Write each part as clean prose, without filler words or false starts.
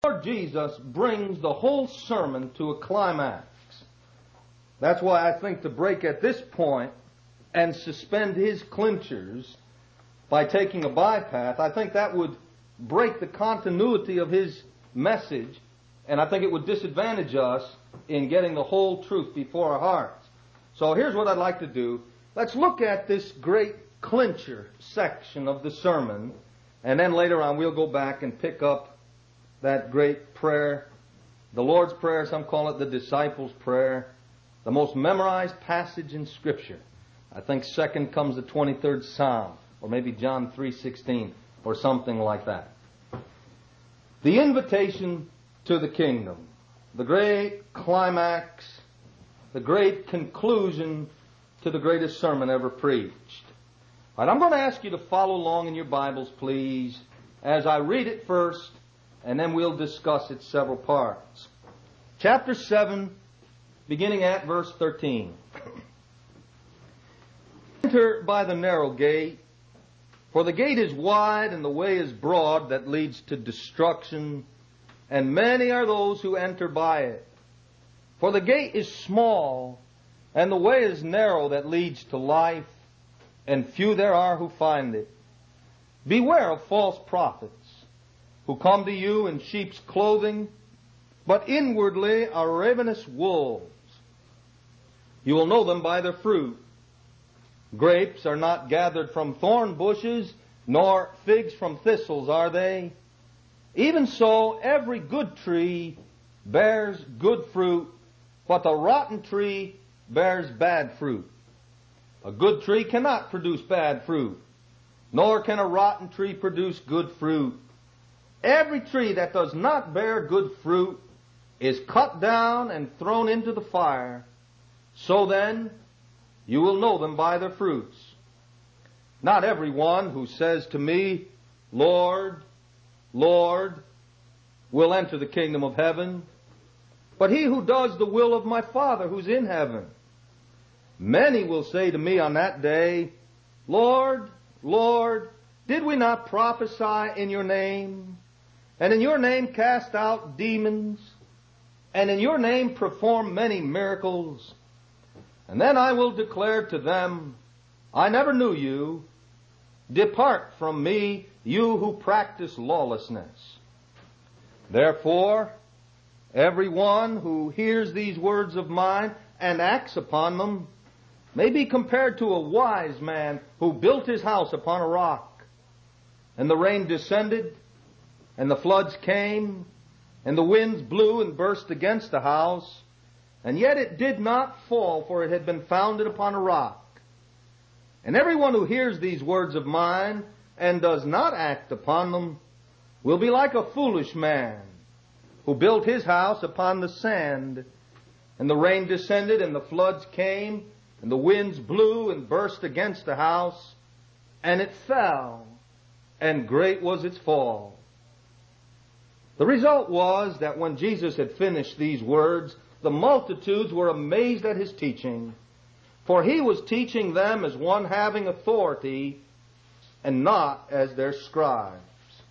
Lord Jesus brings the whole sermon to a climax. That's why I think to break at this point and suspend his clinchers by taking a bypath, I think that would break the continuity of his message, and I think it would disadvantage us in getting the whole truth before our hearts. So here's what I'd like to do. Let's look at this great clincher section of the sermon, and then later on we'll go back and pick up that great prayer, the Lord's Prayer. Some call it the disciples' prayer, the most memorized passage in Scripture. I think second comes the 23rd Psalm, or maybe John 3:16, or something like that. The invitation to the kingdom, the great climax, the great conclusion to the greatest sermon ever preached. All right, I'm going to ask you to follow along in your Bibles, please, as I read it first, and then we'll discuss its several parts. Chapter 7, beginning at verse 13. Enter by the narrow gate, for the gate is wide and the way is broad that leads to destruction, and many are those who enter by it. For the gate is small, and the way is narrow that leads to life, and few there are who find it. Beware of false prophets, who come to you in sheep's clothing, but inwardly are ravenous wolves. You will know them by their fruit. Grapes are not gathered from thorn bushes, nor figs from thistles, are they? Even so, every good tree bears good fruit, but the rotten tree bears bad fruit. A good tree cannot produce bad fruit, nor can a rotten tree produce good fruit. Every tree that does not bear good fruit is cut down and thrown into the fire. So then, you will know them by their fruits. Not everyone who says to me, Lord, Lord, will enter the kingdom of heaven, but he who does the will of my Father who's in heaven. Many will say to me on that day, Lord, Lord, did we not prophesy in your name, and in your name cast out demons, and in your name perform many miracles? And then I will declare to them, I never knew you. Depart from me, you who practice lawlessness. Therefore, everyone who hears these words of mine and acts upon them may be compared to a wise man who built his house upon a rock. And the rain descended, and the floods came, and the winds blew and burst against the house, and yet it did not fall, for it had been founded upon a rock. And everyone who hears these words of mine and does not act upon them will be like a foolish man who built his house upon the sand. And the rain descended, and the floods came, and the winds blew and burst against the house, and it fell, and great was its fall. The result was that when Jesus had finished these words, the multitudes were amazed at his teaching, for he was teaching them as one having authority and not as their scribes.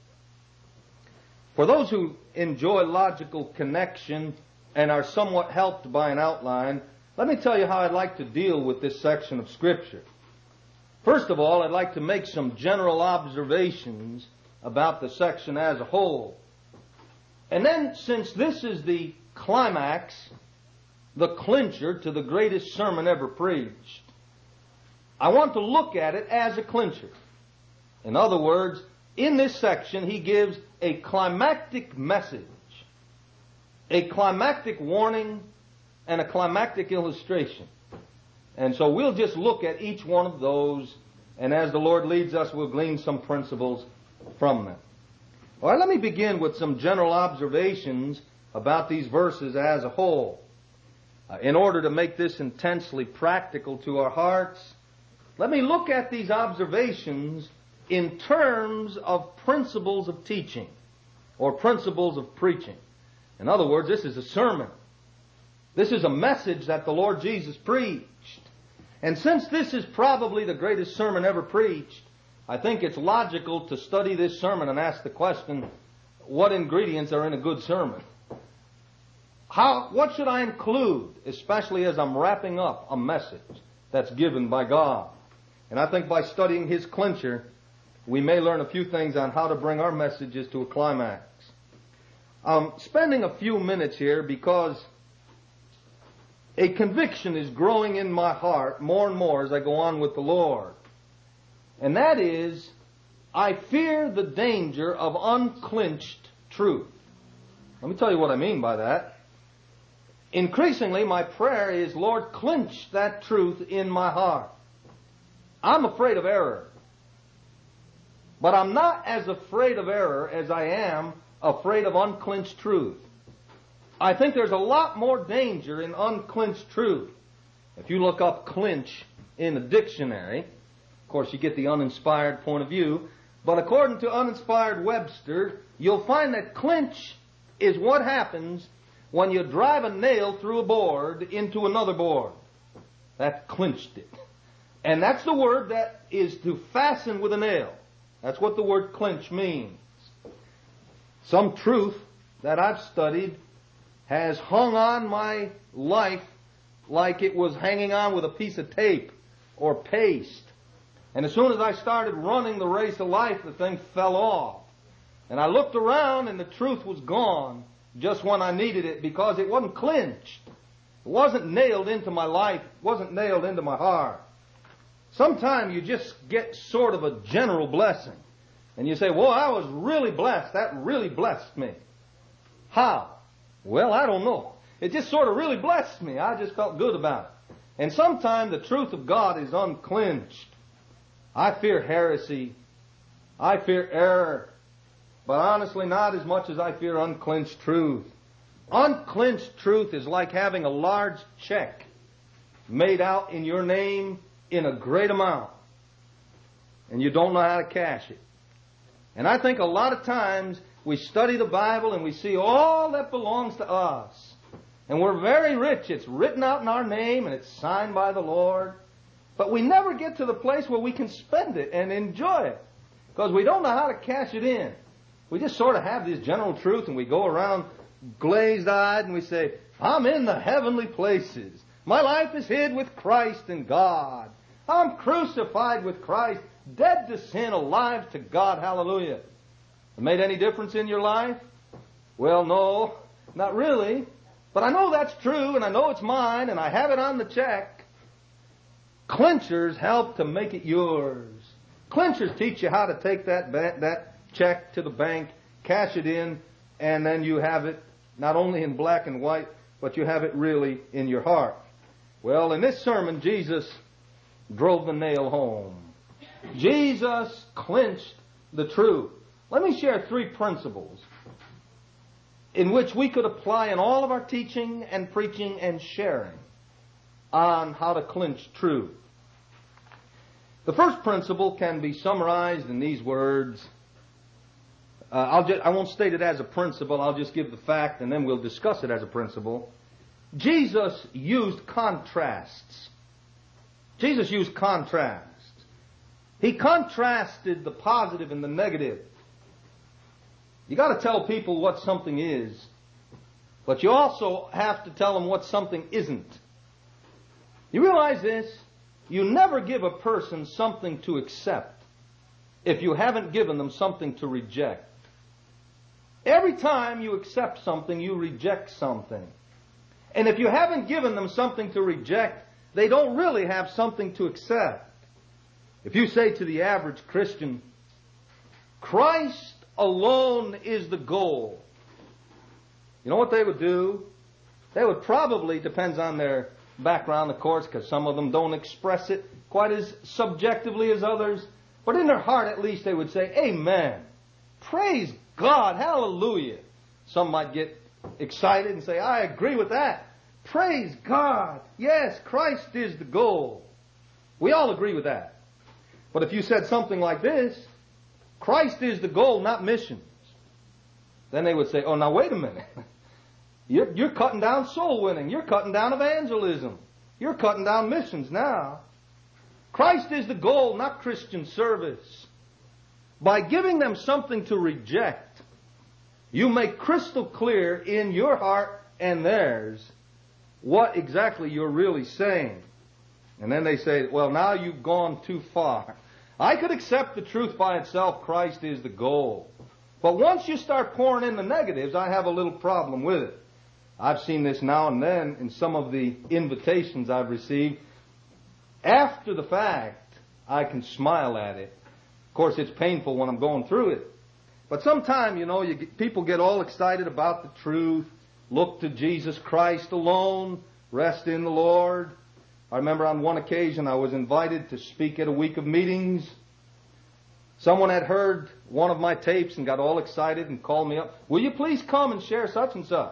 For those who enjoy logical connection and are somewhat helped by an outline, let me tell you how I'd like to deal with this section of Scripture. First of all, I'd like to make some general observations about the section as a whole. And then, since this is the climax, the clincher to the greatest sermon ever preached, I want to look at it as a clincher. In other words, in this section, he gives a climactic message, a climactic warning, and a climactic illustration. And so we'll just look at each one of those, and as the Lord leads us, we'll glean some principles from them. All right, let me begin with some general observations about these verses as a whole. In order to make this intensely practical to our hearts, let me look at these observations in terms of principles of teaching or principles of preaching. In other words, this is a sermon. This is a message that the Lord Jesus preached. And since this is probably the greatest sermon ever preached, I think it's logical to study this sermon and ask the question, what ingredients are in a good sermon. What should I include, especially as I'm wrapping up a message that's given by God? And I think by studying his clincher, we may learn a few things on how to bring our messages to a climax. I'm spending a few minutes here because a conviction is growing in my heart more and more as I go on with the Lord. And that is, I fear the danger of unclinched truth. Let me tell you what I mean by that. Increasingly, my prayer is, Lord, clinch that truth in my heart. I'm afraid of error. But I'm not as afraid of error as I am afraid of unclinched truth. I think there's a lot more danger in unclinched truth. If you look up clinch in a dictionary, of course you get the uninspired point of view, but according to uninspired Webster, you'll find that clinch is what happens when you drive a nail through a board into another board. That clinched it. And that's the word that is to fasten with a nail. That's what the word clinch means. Some truth that I've studied has hung on my life like it was hanging on with a piece of tape or paste. And as soon as I started running the race of life, the thing fell off. And I looked around and the truth was gone just when I needed it because it wasn't clinched. It wasn't nailed into my life. It wasn't nailed into my heart. Sometimes you just get sort of a general blessing. And you say, well, I was really blessed. That really blessed me. How? Well, I don't know. It just sort of really blessed me. I just felt good about it. And sometimes the truth of God is unclinched. I fear heresy. I fear error. But honestly, not as much as I fear unclinched truth. Unclinched truth is like having a large check made out in your name in a great amount, and you don't know how to cash it. And I think a lot of times we study the Bible and we see all that belongs to us. And we're very rich. It's written out in our name and it's signed by the Lord. But we never get to the place where we can spend it and enjoy it because we don't know how to cash it in. We just sort of have this general truth and we go around glazed-eyed and we say, I'm in the heavenly places. My life is hid with Christ in God. I'm crucified with Christ, dead to sin, alive to God. Hallelujah. It made any difference in your life? Well, no, not really. But I know that's true, and I know it's mine, and I have it on the check. Clinchers help to make it yours. Clinchers teach you how to take that check to the bank, cash it in, and then you have it not only in black and white, but you have it really in your heart. Well, in this sermon, Jesus drove the nail home. Jesus clinched the truth. Let me share 3 principles in which we could apply in all of our teaching and preaching and sharing on how to clinch truth. The first principle can be summarized in these words. I won't state it as a principle. I'll just give the fact and then we'll discuss it as a principle. Jesus used contrasts. Jesus used contrast. He contrasted the positive and the negative. You got to tell people what something is, but you also have to tell them what something isn't. You realize this? You never give a person something to accept if you haven't given them something to reject. Every time you accept something, you reject something. And if you haven't given them something to reject, they don't really have something to accept. If you say to the average Christian, Christ alone is the goal, you know what they would do? They would probably, depends on their background, of course, because some of them don't express it quite as subjectively as others, but in their heart at least they would say, Amen. Praise God. Hallelujah. Some might get excited and say, I agree with that. Praise God. Yes, Christ is the goal. We all agree with that. But if you said something like this, Christ is the goal, not missions, then they would say, oh, now wait a minute. You're cutting down soul winning. You're cutting down evangelism. You're cutting down missions now. Christ is the goal, not Christian service. By giving them something to reject, You make crystal clear in your heart and theirs what exactly you're really saying. And then they say, well, now you've gone too far. I could accept the truth by itself. Christ is the goal. But once you start pouring in the negatives, I have a little problem with it. I've seen this now and then in some of the invitations I've received. After the fact, I can smile at it. Of course, it's painful when I'm going through it. But sometime, people get all excited about the truth. Look to Jesus Christ alone. Rest in the Lord. I remember on one occasion I was invited to speak at a week of meetings. Someone had heard one of my tapes and got all excited and called me up. Will you please come and share such and such?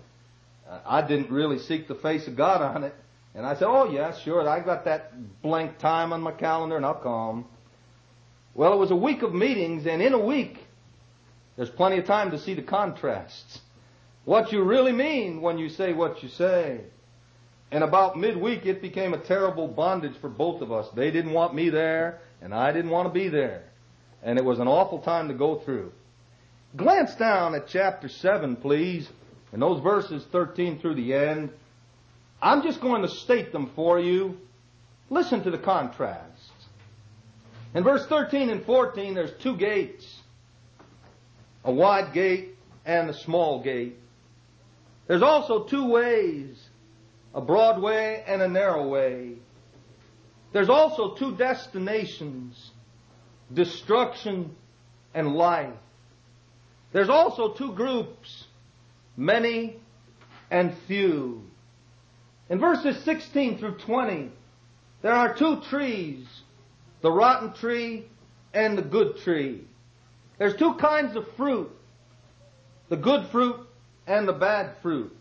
I didn't really seek the face of God on it. And I said, oh yeah, sure. I got that blank time on my calendar and I'll come. Well, it was a week of meetings, and in a week, there's plenty of time to see the contrasts. What you really mean when you say what you say. And about midweek, it became a terrible bondage for both of us. They didn't want me there, and I didn't want to be there. And it was an awful time to go through. Glance down at chapter 7, please, and those verses 13 through the end. I'm just going to state them for you. Listen to the contrasts. In verse 13 and 14, there's two gates. A wide gate and a small gate. There's also two ways. A broad way and a narrow way. There's also two destinations. Destruction and life. There's also two groups. Many and few. In verses 16 through 20, there are two trees. The rotten tree and the good tree. There's two kinds of fruit. The good fruit and the bad fruit.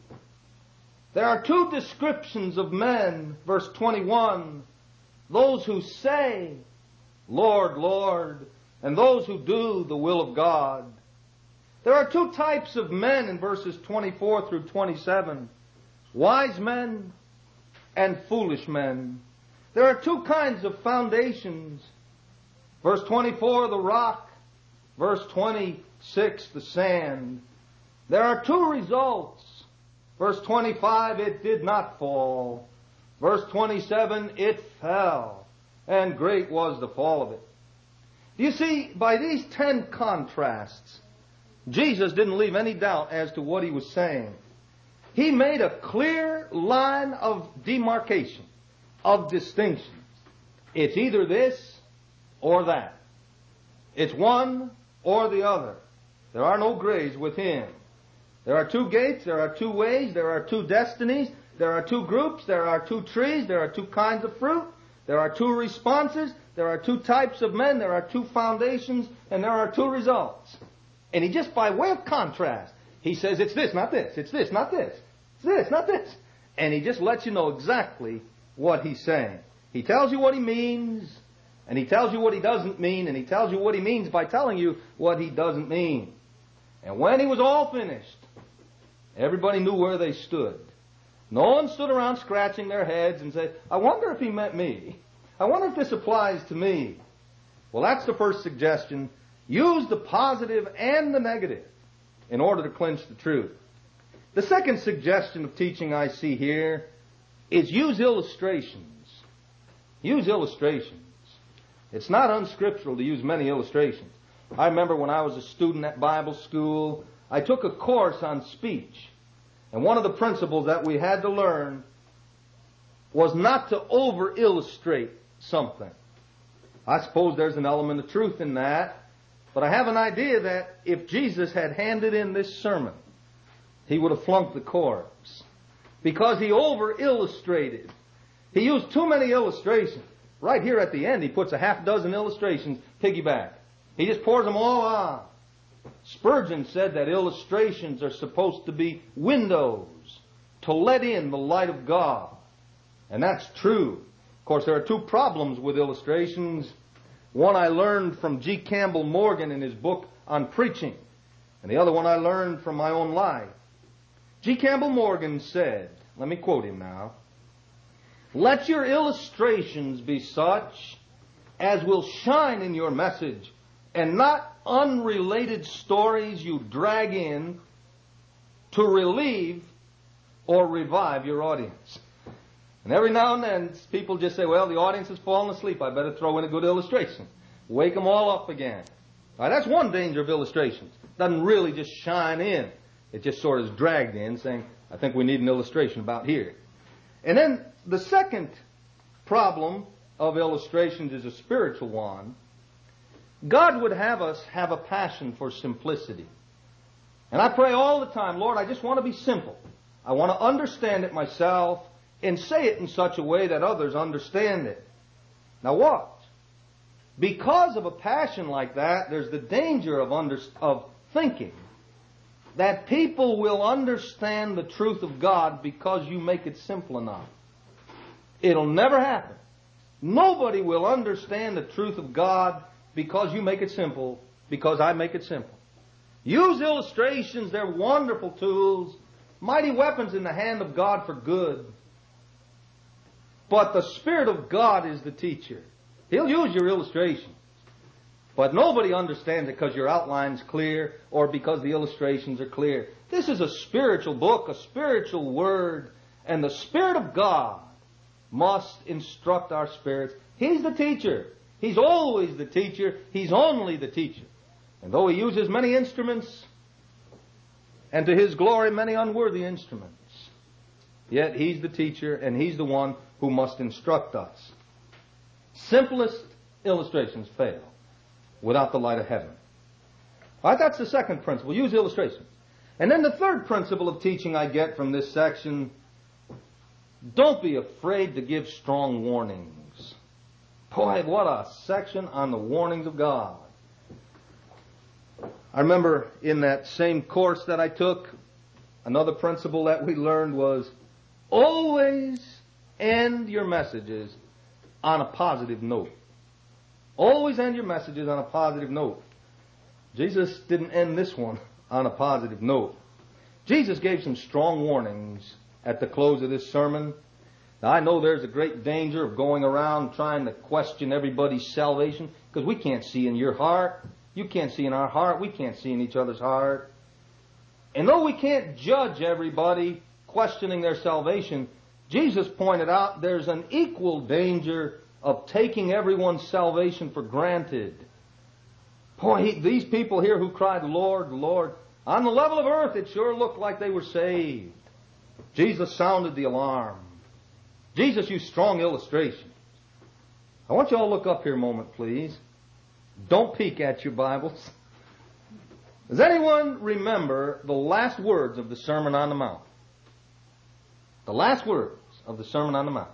There are two descriptions of men, verse 21, those who say, Lord, Lord, and those who do the will of God. There are two types of men in verses 24 through 27, wise men and foolish men. There are two kinds of foundations, verse 24, the rock, verse 26, the sand. There are two results. Verse 25, it did not fall. Verse 27, it fell. And great was the fall of it. You see, by these 10 contrasts, Jesus didn't leave any doubt as to what he was saying. He made a clear line of demarcation, of distinction. It's either this or that. It's one or the other. There are no grays with him. There are two gates, there are two ways, there are two destinies, there are two groups, there are two trees, there are two kinds of fruit, there are two responses, there are two types of men, there are two foundations, and there are two results. And he just, by way of contrast, he says it's this, not this, it's this, not this, it's this, not this. And he just lets you know exactly what he's saying. He tells you what he means, and he tells you what he doesn't mean, and he tells you what he means by telling you what he doesn't mean. And when he was all finished, everybody knew where they stood. No one stood around scratching their heads and said, I wonder if he meant me. I wonder if this applies to me. Well, that's the first suggestion. Use the positive and the negative in order to clinch the truth. The second suggestion of teaching I see here is use illustrations. Use illustrations. It's not unscriptural to use many illustrations. I remember when I was a student at Bible school, I took a course on speech. And one of the principles that we had to learn was not to over-illustrate something. I suppose there's an element of truth in that, but I have an idea that if Jesus had handed in this sermon, he would have flunked the course. Because he over-illustrated. He used too many illustrations. Right here at the end, he puts a half dozen illustrations piggyback. He just pours them all on. Spurgeon said that illustrations are supposed to be windows to let in the light of God. And that's true. Of course, there are two problems with illustrations. One I learned from G. Campbell Morgan in his book on preaching, and the other one I learned from my own life. G. Campbell Morgan said, let me quote him now, "Let your illustrations be such as will shine in your message and not unrelated stories you drag in to relieve or revive your audience. And every now and then, people just say, well, the audience has fallen asleep. I better throw in a good illustration. Wake them all up again. All right, that's one danger of illustrations. It doesn't really just shine in. It just sort of is dragged in, saying, I think we need an illustration about here. And then the second problem of illustrations is a spiritual one. God would have us have a passion for simplicity. And I pray all the time, Lord, I just want to be simple. I want to understand it myself and say it in such a way that others understand it. Now watch. Because of a passion like that, there's the danger of thinking that people will understand the truth of God because you make it simple enough. It'll never happen. Nobody will understand the truth of God because you make it simple, because I make it simple. Use illustrations. They're wonderful tools, mighty weapons in the hand of God for good. But the Spirit of God is the teacher. He'll use your illustrations. But nobody understands it because your outline's clear or because the illustrations are clear. This is a spiritual book, a spiritual word, and the Spirit of God must instruct our spirits. He's the teacher. He's always the teacher. He's only the teacher. And though He uses many instruments, and to His glory many unworthy instruments, yet He's the teacher and He's the one who must instruct us. Simplest illustrations fail without the light of heaven. All right, that's the second principle. Use illustrations. And then the third principle of teaching I get from this section, don't be afraid to give strong warnings. Boy, what a section on the warnings of God. I remember in that same course that I took, another principle that we learned was always end your messages on a positive note. Always end your messages on a positive note. Jesus didn't end this one on a positive note. Jesus gave some strong warnings at the close of this sermon. Now, I know there's a great danger of going around trying to question everybody's salvation because we can't see in your heart. You can't see in our heart. We can't see in each other's heart. And though we can't judge everybody questioning their salvation, Jesus pointed out there's an equal danger of taking everyone's salvation for granted. Boy, these people here who cried, Lord, Lord, on the level of earth it sure looked like they were saved. Jesus sounded the alarm. Jesus used strong illustrations. I want you all to look up here a moment, please. Don't peek at your Bibles. Does anyone remember the last words of the Sermon on the Mount? The last words of the Sermon on the Mount.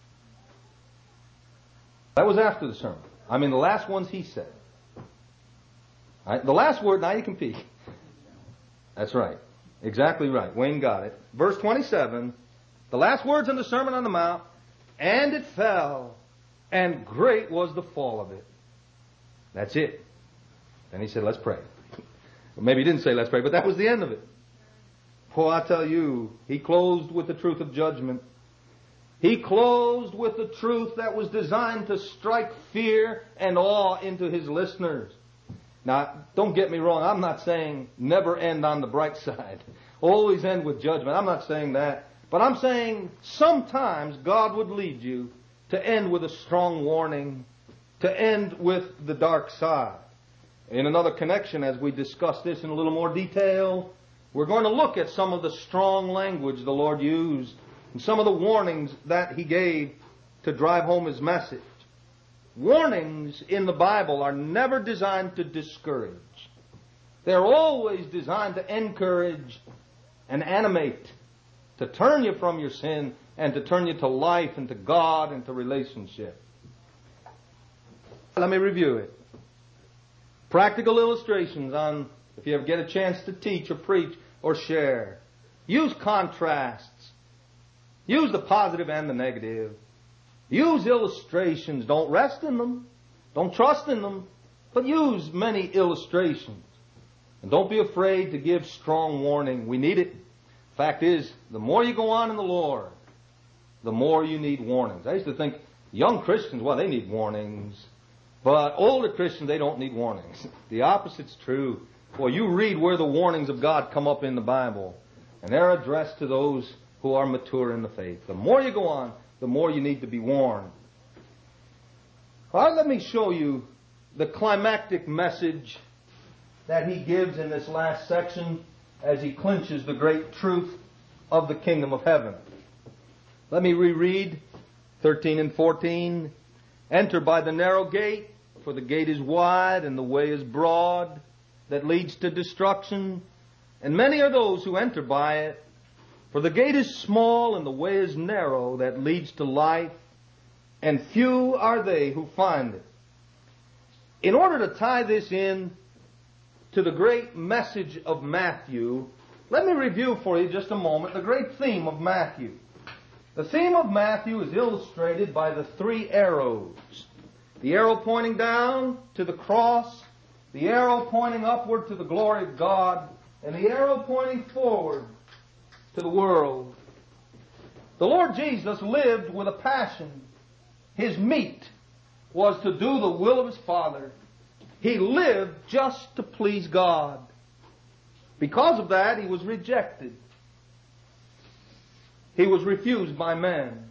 That was after the sermon. I mean, the last ones He said. All right, the last word, now you can peek. That's right. Exactly right. Wayne got it. Verse 27, the last words in the Sermon on the Mount, and it fell, and great was the fall of it. That's it. Then He said, let's pray. Well, maybe He didn't say let's pray, but that was the end of it. Oh, I tell you, He closed with the truth of judgment. He closed with the truth that was designed to strike fear and awe into His listeners. Now, don't get me wrong. I'm not saying never end on the bright side. Always end with judgment. I'm not saying that. But I'm saying sometimes God would lead you to end with a strong warning, to end with the dark side. In another connection, as we discuss this in a little more detail, we're going to look at some of the strong language the Lord used and some of the warnings that He gave to drive home His message. Warnings in the Bible are never designed to discourage. They're always designed to encourage and animate, to turn you from your sin and to turn you to life and to God and to relationship. Let me review it. Practical illustrations on if you ever get a chance to teach or preach or share. Use contrasts. Use the positive and the negative. Use illustrations. Don't rest in them. Don't trust in them. But use many illustrations. And don't be afraid to give strong warning. We need it. Fact is, the more you go on in the Lord, the more you need warnings. I used to think young Christians, well, they need warnings. But older Christians, they don't need warnings. The opposite's true. Well, you read where the warnings of God come up in the Bible, and they're addressed to those who are mature in the faith. The more you go on, the more you need to be warned. All right, let me show you the climactic message that he gives in this last section as he clinches the great truth of the kingdom of heaven. Let me reread 13 and 14. Enter by the narrow gate, for the gate is wide and the way is broad that leads to destruction, and many are those who enter by it. For the gate is small and the way is narrow that leads to life, and few are they who find it. In order to tie this in to the great message of Matthew, let me review for you just a moment the great theme of Matthew. The theme of Matthew is illustrated by the three arrows. The arrow pointing down to the cross, the arrow pointing upward to the glory of God, and the arrow pointing forward to the world. The Lord Jesus lived with a passion. His meat was to do the will of His Father. He lived just to please God. Because of that, He was rejected. He was refused by men.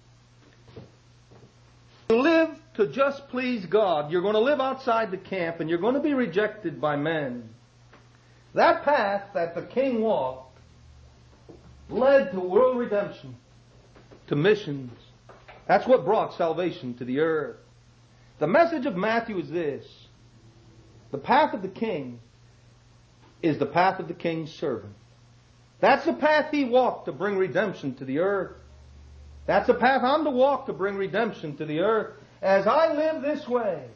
To live to just please God, you're going to live outside the camp and you're going to be rejected by men. That path that the King walked led to world redemption, to missions. That's what brought salvation to the earth. The message of Matthew is this: the path of the King is the path of the King's servant. That's the path He walked to bring redemption to the earth. That's the path I'm to walk to bring redemption to the earth. As I live this way,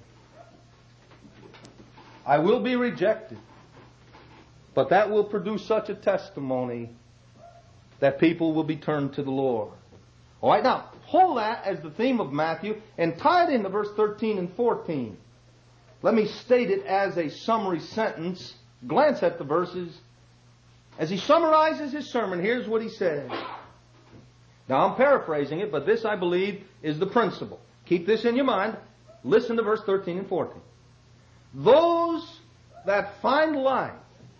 I will be rejected. But that will produce such a testimony that people will be turned to the Lord. All right, now, hold that as the theme of Matthew and tie it into verse 13 and 14. Let me state it as a summary sentence. Glance at the verses. As he summarizes his sermon, here's what he says. Now, I'm paraphrasing it, but this, I believe, is the principle. Keep this in your mind. Listen to verse 13 and 14. Those that find life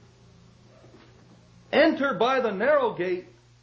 enter by the narrow gate,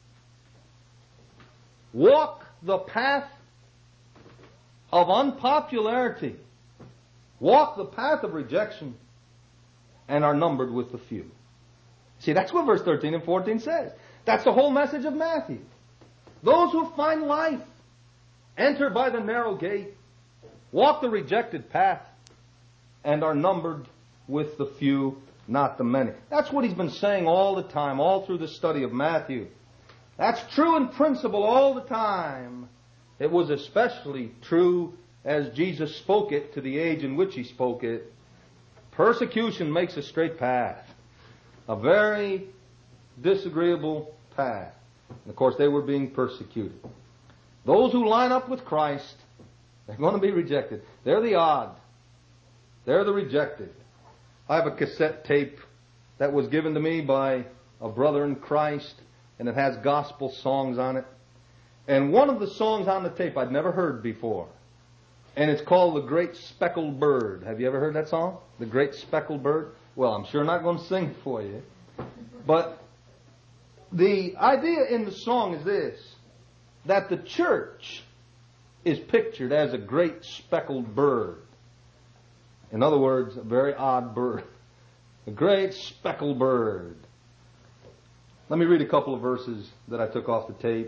walk the path of unpopularity, walk the path of rejection, and are numbered with the few. See, that's what verse 13 and 14 says. That's the whole message of Matthew. Those who find life enter by the narrow gate, walk the rejected path, and are numbered with the few, not the many. That's what he's been saying all the time, all through the study of Matthew. That's true in principle all the time. It was especially true as Jesus spoke it to the age in which He spoke it. Persecution makes a straight path. A very disagreeable path. And of course, they were being persecuted. Those who line up with Christ, they're going to be rejected. They're the odd. They're the rejected. I have a cassette tape that was given to me by a brother in Christ, and it has gospel songs on it. And one of the songs on the tape I'd never heard before. And it's called The Great Speckled Bird. Have you ever heard that song? The Great Speckled Bird? Well, I'm sure not going to sing it for you. But the idea in the song is this: that the church is pictured as a great speckled bird. In other words, a very odd bird. A great speckled bird. Let me read a couple of verses that I took off the tape.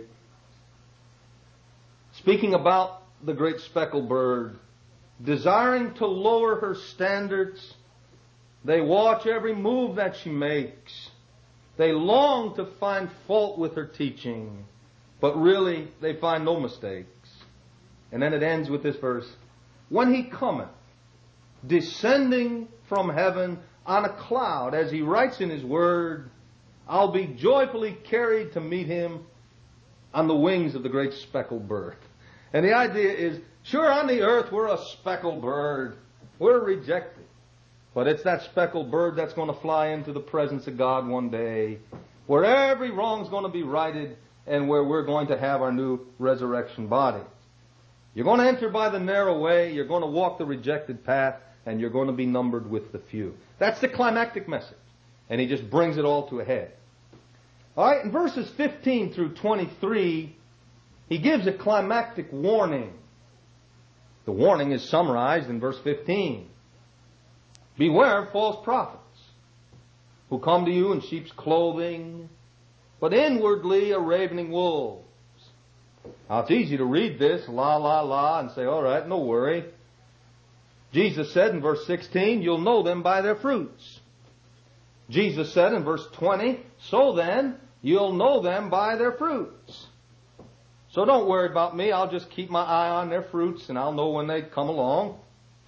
Speaking about the great speckled bird, desiring to lower her standards, they watch every move that she makes. They long to find fault with her teaching, but really they find no mistakes. And then it ends with this verse: when He cometh, descending from heaven on a cloud, as He writes in His word, I'll be joyfully carried to meet Him on the wings of the great speckled bird. And the idea is, sure, on the earth we're a speckled bird. We're rejected. But it's that speckled bird that's going to fly into the presence of God one day, where every wrong's going to be righted and where we're going to have our new resurrection body. You're going to enter by the narrow way, you're going to walk the rejected path, and you're going to be numbered with the few. That's the climactic message. And he just brings it all to a head. All right, in verses 15 through 23, he gives a climactic warning. The warning is summarized in verse 15. Beware of false prophets, who come to you in sheep's clothing, but inwardly are ravening wolves. Now, it's easy to read this, and say, all right, no worry. Jesus said in verse 16, you'll know them by their fruits. Jesus said in verse 20, so then, you'll know them by their fruits. So don't worry about me. I'll just keep my eye on their fruits, and I'll know when they come along.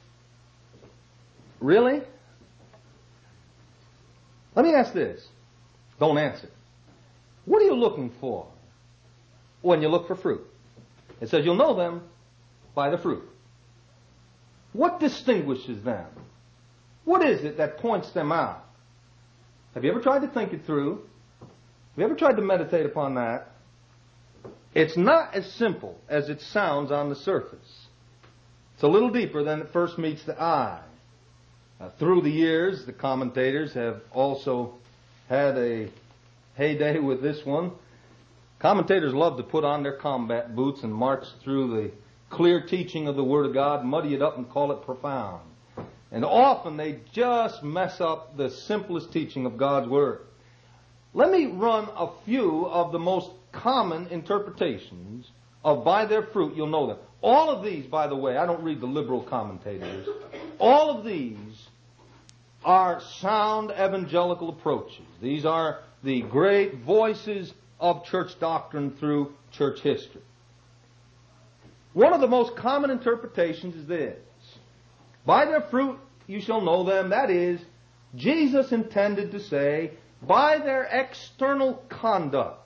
Really? Let me ask this. Don't answer. What are you looking for when you look for fruit? It says you'll know them by the fruit. What distinguishes them? What is it that points them out? Have you ever tried to think it through? Have you ever tried to meditate upon that? It's not as simple as it sounds on the surface. It's a little deeper than it first meets the eye. Through the years, the commentators have also had a heyday with this one. Commentators love to put on their combat boots and march through the clear teaching of the Word of God, muddy it up and call it profound. And often they just mess up the simplest teaching of God's Word. Let me run a few of the most common interpretations of by their fruit you'll know them. All of these, by the way, I don't read the liberal commentators. All of these are sound evangelical approaches. These are the great voices of church doctrine through church history. One of the most common interpretations is this. By their fruit you shall know them. That is, Jesus intended to say, by their external conduct,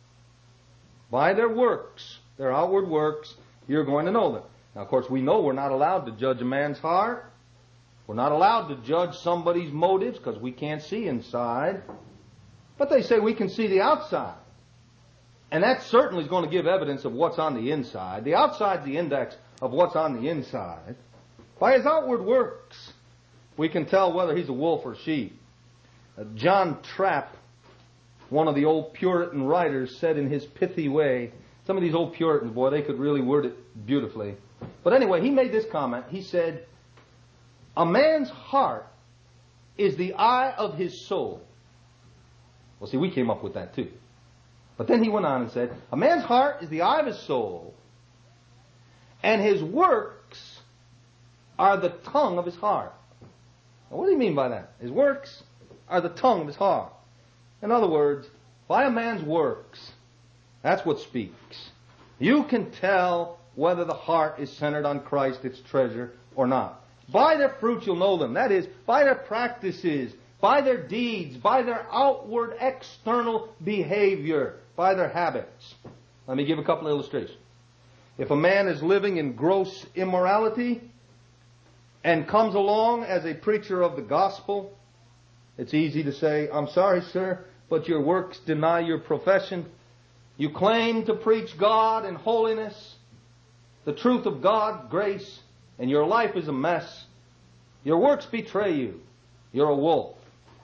by their works, their outward works, you're going to know them. Now, of course, we know we're not allowed to judge a man's heart. We're not allowed to judge somebody's motives because we can't see inside. But they say we can see the outside. And that certainly is going to give evidence of what's on the inside. The outside's the index of what's on the inside. By his outward works, we can tell whether he's a wolf or sheep. John Trapp, one of the old Puritan writers, said in his pithy way, some of these old Puritans, boy, they could really word it beautifully. But anyway, he made this comment. He said, a man's heart is the eye of his soul. Well, see, we came up with that too. But then he went on and said, a man's heart is the eye of his soul, and his works are the tongue of his heart. Now, what do you mean by that? His works are the tongue of his heart. In other words, by a man's works, that's what speaks. You can tell whether the heart is centered on Christ, its treasure, or not. By their fruits you'll know them. That is, by their practices, by their deeds, by their outward external behavior, by their habits. Let me give a couple of illustrations. If a man is living in gross immorality and comes along as a preacher of the gospel, it's easy to say, I'm sorry, sir, but your works deny your profession. You claim to preach God and holiness, the truth of God, grace, and your life is a mess. Your works betray you. You're a wolf.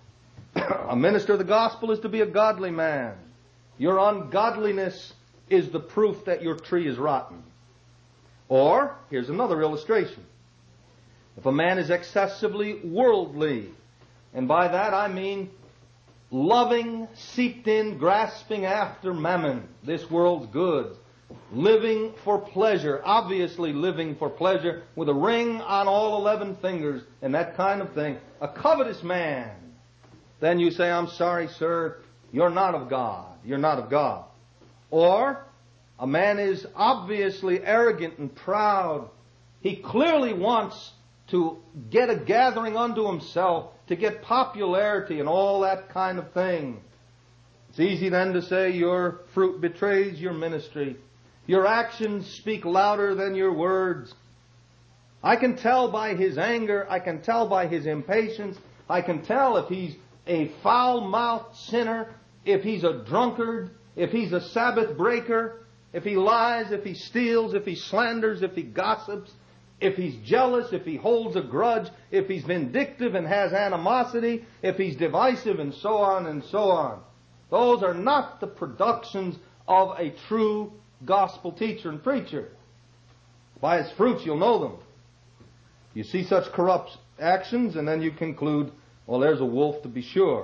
A minister of the gospel is to be a godly man. Your ungodliness is the proof that your tree is rotten. Or, here's another illustration. If a man is excessively worldly, and by that I mean loving, seeped in, grasping after mammon, this world's goods, living for pleasure, obviously living for pleasure, with a ring on all 11 fingers, and that kind of thing, a covetous man, then you say, I'm sorry, sir, you're not of God. You're not of God. Or, a man is obviously arrogant and proud. He clearly wants to get a gathering unto himself, to get popularity and all that kind of thing. It's easy then to say your fruit betrays your ministry. Your actions speak louder than your words. I can tell by his anger. I can tell by his impatience. I can tell if he's a foul-mouthed sinner, if he's a drunkard, if he's a Sabbath breaker. if he lies, if he steals, if he slanders, if he gossips, if he's jealous, if he holds a grudge, if he's vindictive and has animosity, if he's divisive, and so on and so on. Those are not the productions of a true gospel teacher and preacher. By his fruits you'll know them. You see such corrupt actions, and then you conclude, well, there's a wolf to be sure.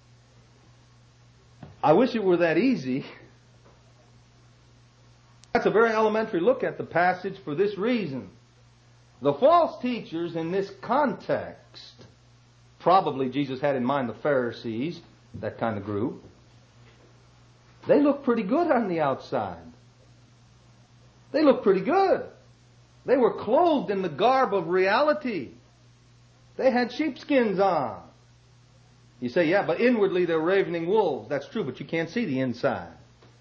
I wish it were that easy. That's a very elementary look at the passage for this reason. The false teachers in this context, probably Jesus had in mind the Pharisees, that kind of group, they look pretty good on the outside. They look pretty good. They were clothed in the garb of reality. They had sheepskins on. You say, yeah, but inwardly they're ravening wolves. That's true, but you can't see the inside.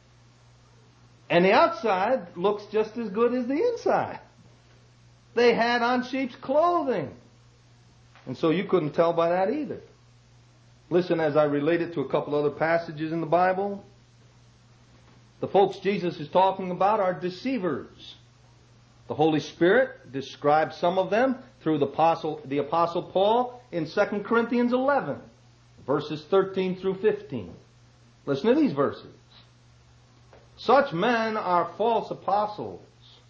And the outside looks just as good as the inside. They had on sheep's clothing. And so you couldn't tell by that either. Listen as I relate it to a couple other passages in the Bible. The folks Jesus is talking about are deceivers. The Holy Spirit describes some of them through the Apostle Paul in 2 Corinthians 11, verses 13 through 15. Listen to these verses. Such men are false apostles,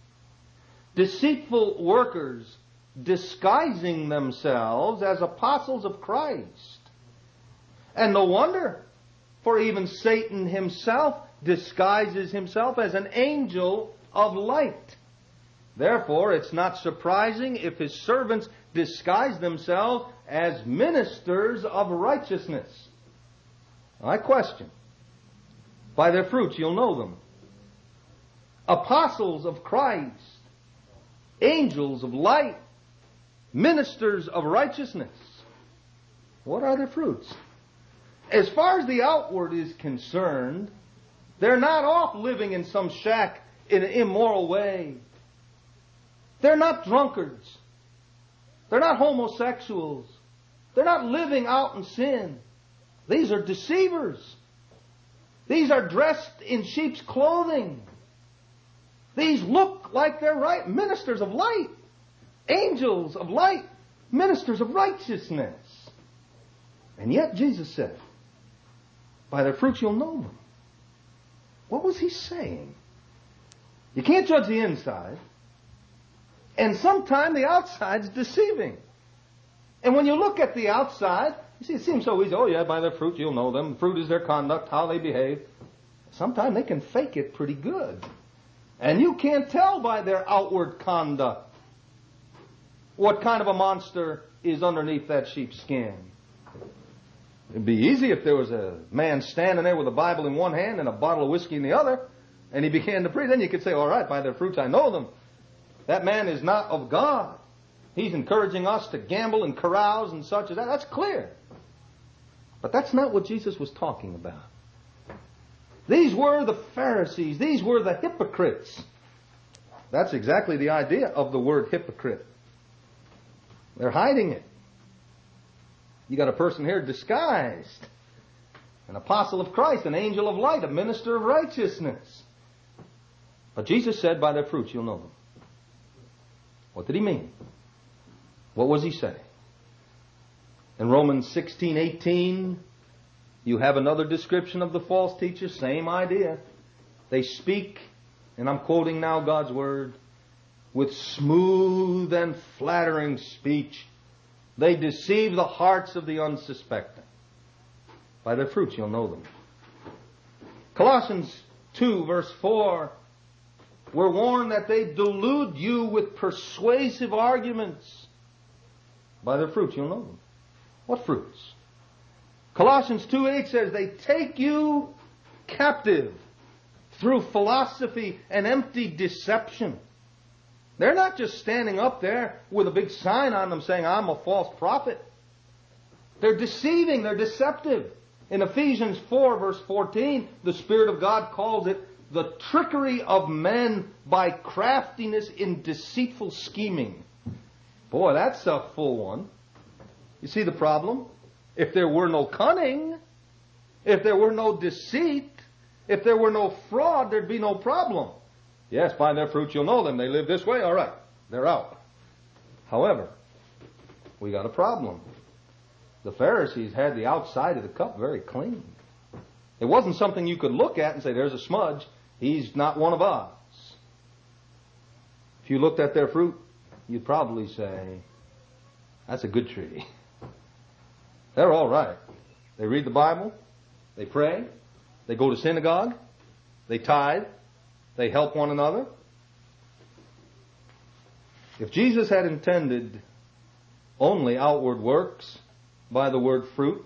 deceitful workers, disguising themselves as apostles of Christ. And no wonder, for even Satan himself disguises himself as an angel of light. Therefore, it's not surprising if his servants disguise themselves as ministers of righteousness. I question. By their fruits you'll know them. Apostles of Christ, angels of light, ministers of righteousness. What are their fruits? As far as the outward is concerned, they're not off living in some shack in an immoral way. They're not drunkards. They're not homosexuals. They're not living out in sin. These are deceivers. These are dressed in sheep's clothing. These look like they're right, ministers of light, angels of light, ministers of righteousness. And yet Jesus said, by their fruits you'll know them. What was he saying? You can't judge the inside. And sometimes the outside's deceiving. And when you look at the outside, you see, it seems so easy. Oh yeah, by their fruit you'll know them. Fruit is their conduct, how they behave. Sometimes they can fake it pretty good. And you can't tell by their outward conduct what kind of a monster is underneath that sheepskin. It'd be easy if there was a man standing there with a Bible in one hand and a bottle of whiskey in the other, and he began to preach. Then you could say, all right, by their fruits I know them. That man is not of God. He's encouraging us to gamble and carouse and such as that. That's clear. But that's not what Jesus was talking about. These were the Pharisees. These were the hypocrites. That's exactly the idea of the word hypocrite. They're hiding it. You got a person here disguised. An apostle of Christ, an angel of light, a minister of righteousness. But Jesus said, by their fruits you'll know them. What did he mean? What was he saying? In Romans 16:18, you have another description of the false teachers, same idea. They speak, and I'm quoting now God's word, with smooth and flattering speech. They deceive the hearts of the unsuspecting. By their fruits you'll know them. Colossians 2 verse 4, we're warned that they delude you with persuasive arguments. By their fruits you'll know them. What fruits? Colossians 2:8 says they take you captive through philosophy and empty deception. They're not just standing up there with a big sign on them saying, I'm a false prophet. They're deceiving, they're deceptive. In Ephesians 4 verse 14, the Spirit of God calls it the trickery of men by craftiness in deceitful scheming. Boy, that's a full one. You see the problem? If there were no cunning, if there were no deceit, if there were no fraud, there'd be no problem. Yes, by their fruits you'll know them. They live this way, all right, they're out. However, we got a problem. The Pharisees had the outside of the cup very clean. It wasn't something you could look at and say, there's a smudge. He's not one of us. If you looked at their fruit, you'd probably say, that's a good tree. They're all right. They read the Bible. They pray. They go to synagogue. They tithe. They help one another. If Jesus had intended only outward works by the word fruit,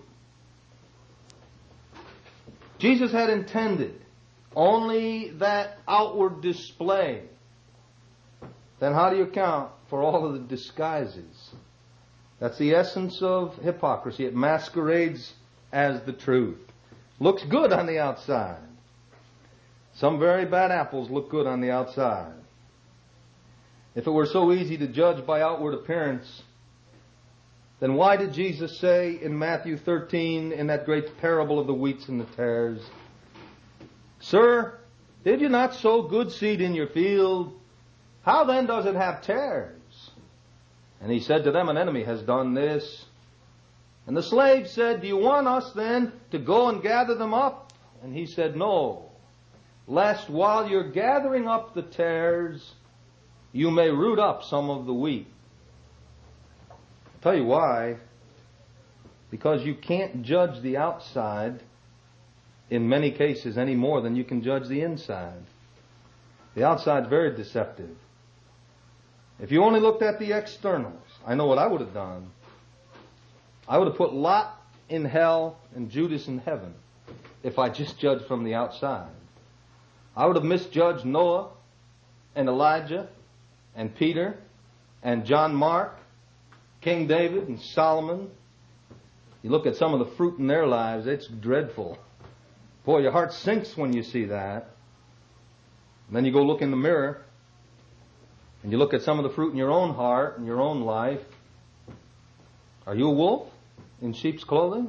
Jesus had intended only that outward display, then how do you account for all of the disguises? That's the essence of hypocrisy. It masquerades as the truth. Looks good on the outside. Some very bad apples look good on the outside. If it were so easy to judge by outward appearance, then why did Jesus say in Matthew 13, in that great parable of the wheats and the tares, Sir, did you not sow good seed in your field? How then does it have tares? And he said to them, an enemy has done this. And the slave said, do you want us then to go and gather them up? And he said, no, lest while you're gathering up the tares, you may root up some of the wheat. I'll tell you why. Because you can't judge the outside in many cases any more than you can judge the inside. The outside's very deceptive. If you only looked at the externals, I know what I would have done. I would have put Lot in hell and Judas in heaven if I just judged from the outside. I would have misjudged Noah and Elijah and Peter and John Mark, King David and Solomon. You look at some of the fruit in their lives, it's dreadful. Boy, your heart sinks when you see that. And then you go look in the mirror and you look at some of the fruit in your own heart and your own life. Are you a wolf in sheep's clothing?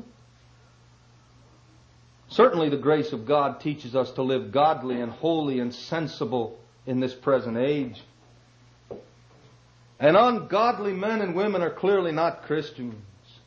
Certainly the grace of God teaches us to live godly and holy and sensible in this present age. And ungodly men and women are clearly not Christians.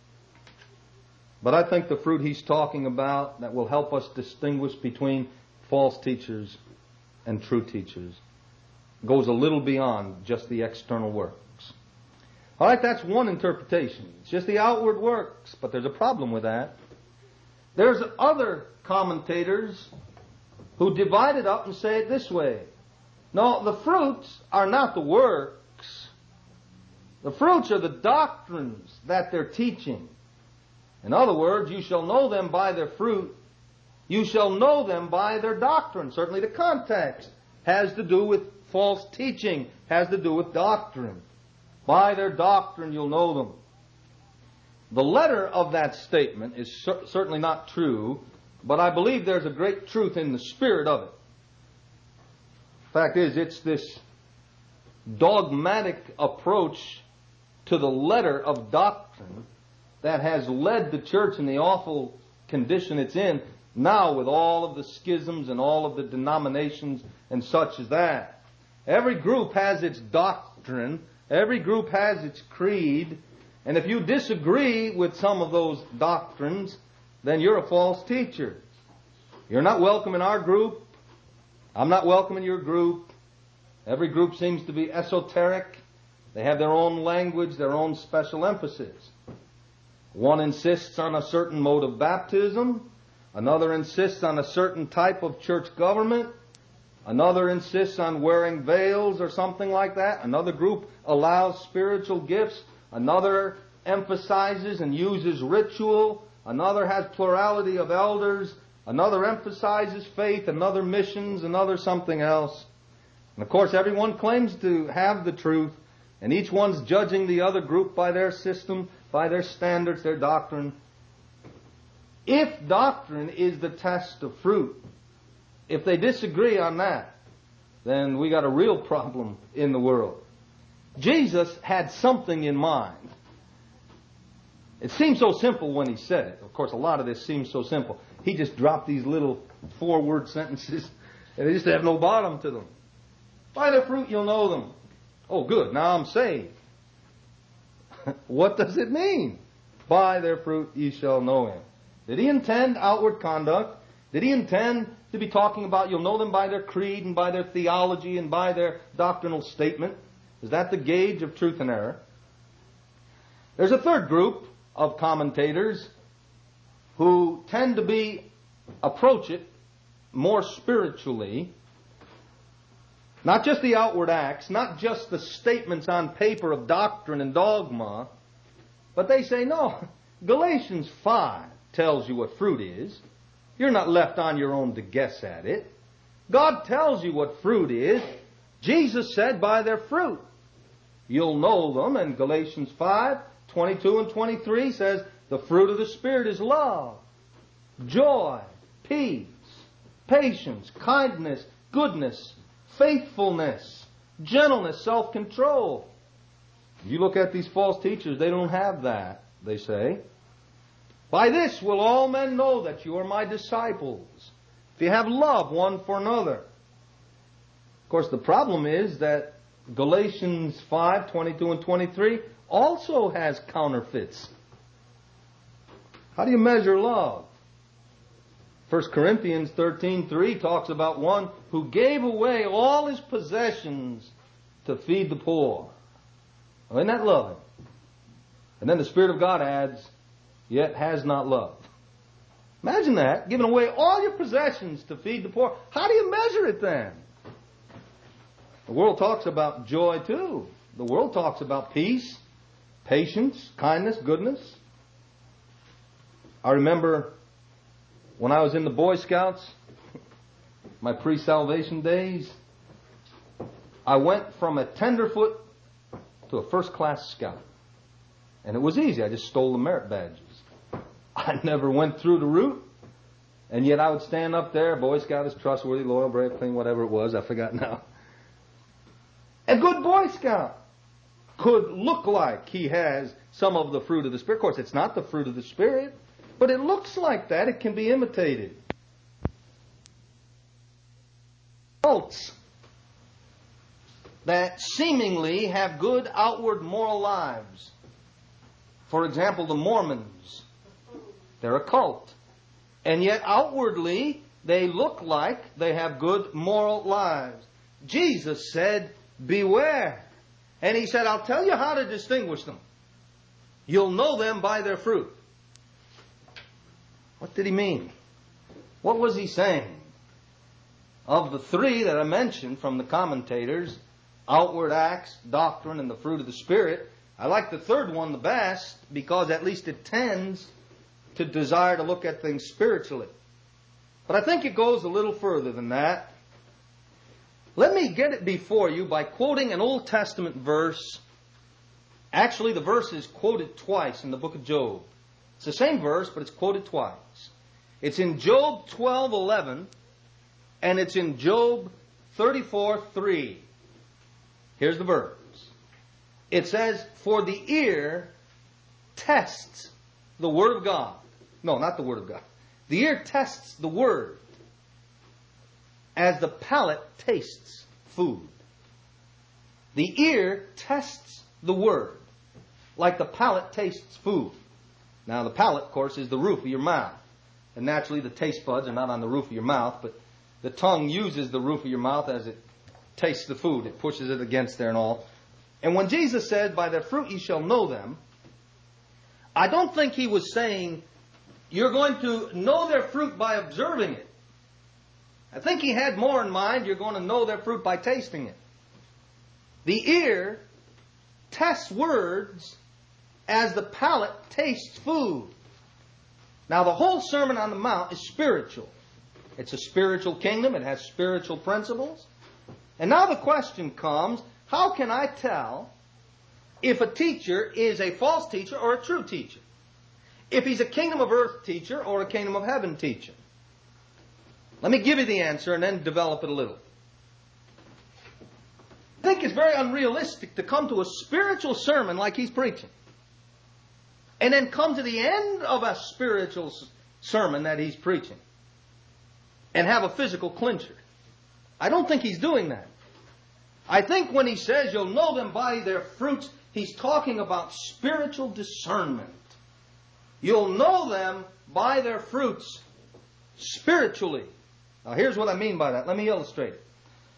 But I think the fruit he's talking about that will help us distinguish between false teachers and true teachers goes a little beyond just the external works. All right, that's one interpretation. It's just the outward works, but there's a problem with that. There's other commentators who divide it up and say it this way. No, the fruits are not the works. The fruits are the doctrines that they're teaching. In other words, you shall know them by their fruit. You shall know them by their doctrine. Certainly the context has to do with false teaching, has to do with doctrine. By their doctrine you'll know them. The letter of that statement is certainly not true, but I believe there's a great truth in the spirit of it. Fact is, it's this dogmatic approach to the letter of doctrine that has led the church in the awful condition it's in now with all of the schisms and all of the denominations and such as that. Every group has its doctrine. Every group has its creed. And if you disagree with some of those doctrines, then you're a false teacher. You're not welcome in our group. I'm not welcome in your group. Every group seems to be esoteric. They have their own language, their own special emphasis. One insists on a certain mode of baptism. Another insists on a certain type of church government. Another insists on wearing veils or something like that. Another group allows spiritual gifts. Another emphasizes and uses ritual. Another has plurality of elders. Another emphasizes faith. Another missions. Another something else. And of course, everyone claims to have the truth. And each one's judging the other group by their system, by their standards, their doctrine. If doctrine is the test of fruit, if they disagree on that, then we got a real problem in the world. Jesus had something in mind. It seems so simple when he said it. Of course, a lot of this seems so simple. He just dropped these little 4-word sentences, and they just have no bottom to them. By their fruit you'll know them. Oh, good. Now I'm saved. What does it mean? By their fruit ye shall know him. Did he intend outward conduct? Did he intend to be talking about you'll know them by their creed and by their theology and by their doctrinal statement? Is that the gauge of truth and error? There's a third group of commentators who tend to approach it more spiritually. Not just the outward acts, not just the statements on paper of doctrine and dogma, but they say, no, Galatians 5 tells you what fruit is. You're not left on your own to guess at it. God tells you what fruit is. Jesus said, by their fruit you'll know them. And Galatians 5, 22 and 23 says, the fruit of the Spirit is love, joy, peace, patience, kindness, goodness, faithfulness, gentleness, self-control. You look at these false teachers, they don't have that, they say. By this will all men know that you are my disciples, if you have love one for another. Of course, the problem is that Galatians 5, 22 and 23 also has counterfeits. How do you measure love? 1 Corinthians 13:3 talks about one who gave away all his possessions to feed the poor. Well, isn't that loving? And then the Spirit of God adds, yet has not love. Imagine that, giving away all your possessions to feed the poor. How do you measure it then? The world talks about joy too. The world talks about peace, patience, kindness, goodness. I remember when I was in the Boy Scouts, my pre-salvation days, I went from a tenderfoot to a first-class scout. And it was easy. I just stole the merit badges. I never went through the route, and yet I would stand up there, Boy Scout is trustworthy, loyal, brave, clean, whatever it was, I forgot now. A good Boy Scout could look like he has some of the fruit of the Spirit. Of course, it's not the fruit of the Spirit, but it looks like that. It can be imitated. Cults that seemingly have good outward moral lives. For example, the Mormons. They're a cult. And yet outwardly, they look like they have good moral lives. Jesus said, beware. And he said, I'll tell you how to distinguish them. You'll know them by their fruit. What did he mean? What was he saying? Of the three that I mentioned from the commentators, outward acts, doctrine, and the fruit of the Spirit, I like the third one the best because at least it tends to desire to look at things spiritually. But I think it goes a little further than that. Let me get it before you by quoting an Old Testament verse. Actually, the verse is quoted twice in the book of Job. It's the same verse, but it's quoted twice. It's in Job 12:11, and it's in Job 34:3. Here's the verse. It says, for the ear tests the Word of God. No, not the Word of God. The ear tests the Word as the palate tastes food. The ear tests the Word like the palate tastes food. Now, the palate, of course, is the roof of your mouth. And naturally, the taste buds are not on the roof of your mouth, but the tongue uses the roof of your mouth as it tastes the food. It pushes it against there and all. And when Jesus said, by their fruit ye shall know them, I don't think he was saying, you're going to know their fruit by observing it. I think he had more in mind, you're going to know their fruit by tasting it. The ear tests words as the palate tastes food. Now, the whole Sermon on the Mount is spiritual. It's a spiritual kingdom. It has spiritual principles. And now the question comes, how can I tell if a teacher is a false teacher or a true teacher? If he's a kingdom of earth teacher or a kingdom of heaven teacher? Let me give you the answer and then develop it a little. I think it's very unrealistic to come to a spiritual sermon like he's preaching, and then come to the end of a spiritual sermon that he's preaching and have a physical clincher. I don't think he's doing that. I think when he says you'll know them by their fruits, he's talking about spiritual discernment. You'll know them by their fruits spiritually. Now here's what I mean by that. Let me illustrate it.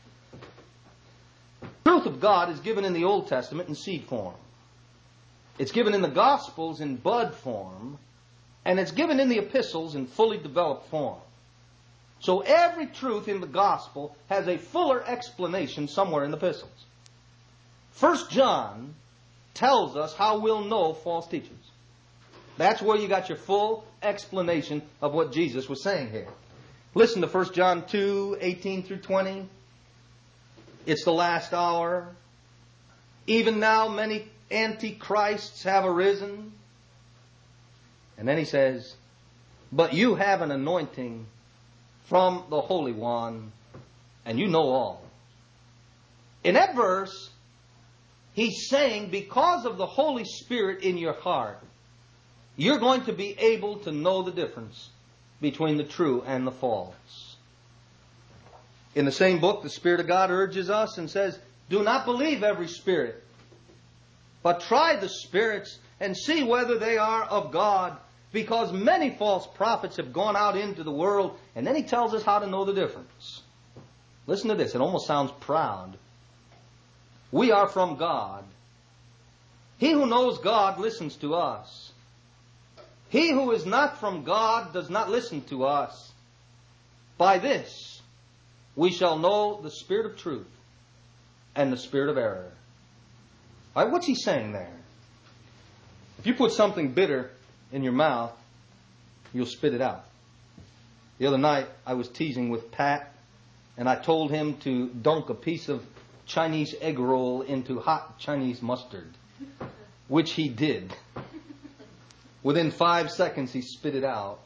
The truth of God is given in the Old Testament in seed form. It's given in the Gospels in bud form. And it's given in the epistles in fully developed form. So every truth in the Gospel has a fuller explanation somewhere in the epistles. 1 John tells us how we'll know false teachers. That's where you got your full explanation of what Jesus was saying here. Listen to 1 John 2, 18 through 20. It's the last hour. Even now many antichrists have arisen. And then he says, but you have an anointing from the Holy One, and you know all. In that verse, he's saying because of the Holy Spirit in your heart, you're going to be able to know the difference between the true and the false. In the same book, the Spirit of God urges us and says, do not believe every spirit, but try the spirits and see whether they are of God, because many false prophets have gone out into the world. And then he tells us how to know the difference. Listen to this. It almost sounds proud. We are from God. He who knows God listens to us. He who is not from God does not listen to us. By this we shall know the spirit of truth and the spirit of error. All right, what's he saying there? If you put something bitter in your mouth, you'll spit it out. The other night, I was teasing with Pat, and I told him to dunk a piece of Chinese egg roll into hot Chinese mustard, which he did. Within 5 seconds, he spit it out.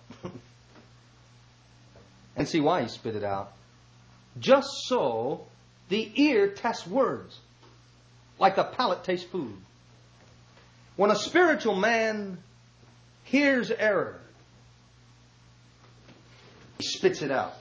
And see why he spit it out. Just so the ear tests words, like the palate tastes food. When a spiritual man hears error, he spits it out.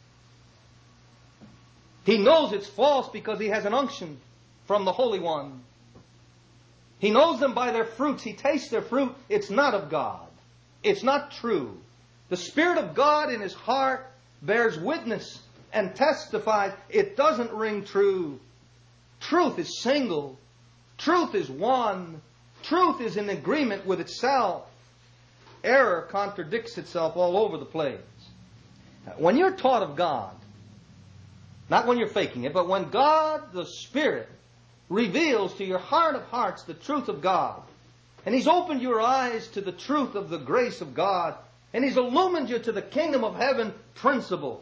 He knows it's false because he has an unction from the Holy One. He knows them by their fruits. He tastes their fruit. It's not of God. It's not true. The Spirit of God in his heart bears witness and testifies it doesn't ring true. Truth is single. Truth is one. Truth is in agreement with itself. Error contradicts itself all over the place. When you're taught of God, not when you're faking it, but when God, the Spirit, reveals to your heart of hearts the truth of God, and He's opened your eyes to the truth of the grace of God, and He's illumined you to the kingdom of heaven principles,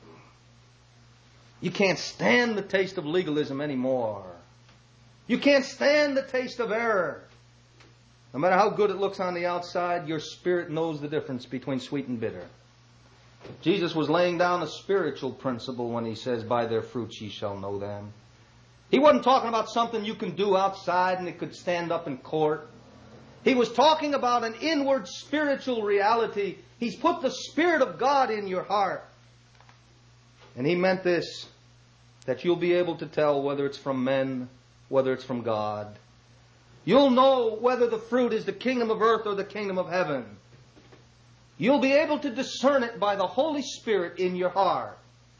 you can't stand the taste of legalism anymore. You can't stand the taste of error. No matter how good it looks on the outside, your spirit knows the difference between sweet and bitter. Jesus was laying down a spiritual principle when He says, by their fruits ye shall know them. He wasn't talking about something you can do outside and it could stand up in court. He was talking about an inward spiritual reality. He's put the Spirit of God in your heart. And He meant this, that you'll be able to tell whether it's from men, whether it's from God. You'll know whether the fruit is the kingdom of earth or the kingdom of heaven. You'll be able to discern it by the Holy Spirit in your heart.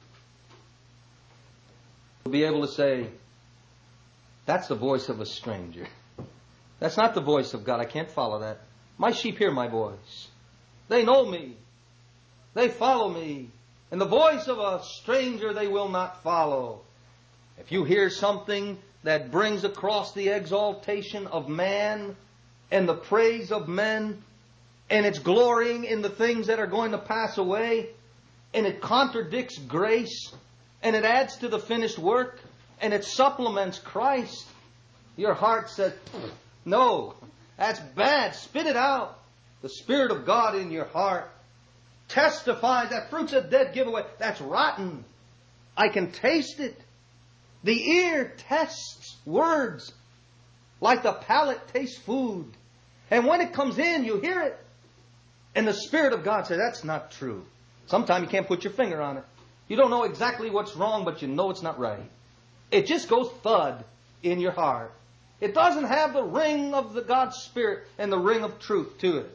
You'll be able to say, that's the voice of a stranger. That's not the voice of God. I can't follow that. My sheep hear my voice. They know me. They follow me. And the voice of a stranger they will not follow. If you hear something that brings across the exaltation of man and the praise of men, and it's glorying in the things that are going to pass away, and it contradicts grace, and it adds to the finished work, and it supplements Christ, your heart says, no, that's bad. Spit it out. The Spirit of God in your heart testifies that fruit's a dead giveaway. That's rotten. I can taste it. The ear tests words like the palate tastes food. And when it comes in, you hear it. And the Spirit of God says, that's not true. Sometimes you can't put your finger on it. You don't know exactly what's wrong, but you know it's not right. It just goes thud in your heart. It doesn't have the ring of the God's Spirit and the ring of truth to it.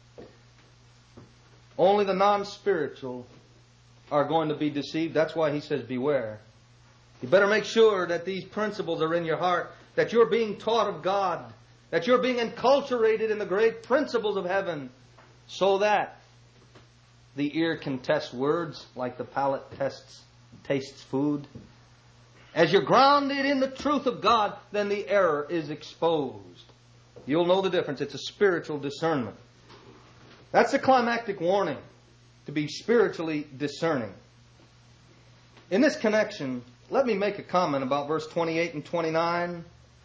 Only the non-spiritual are going to be deceived. That's why he says, beware. You better make sure that these principles are in your heart, that you're being taught of God, that you're being enculturated in the great principles of heaven, so that the ear can test words like the palate tastes food. As you're grounded in the truth of God, then the error is exposed. You'll know the difference. It's a spiritual discernment. That's the climactic warning, to be spiritually discerning. In this connection, let me make a comment about verse 28 and 29.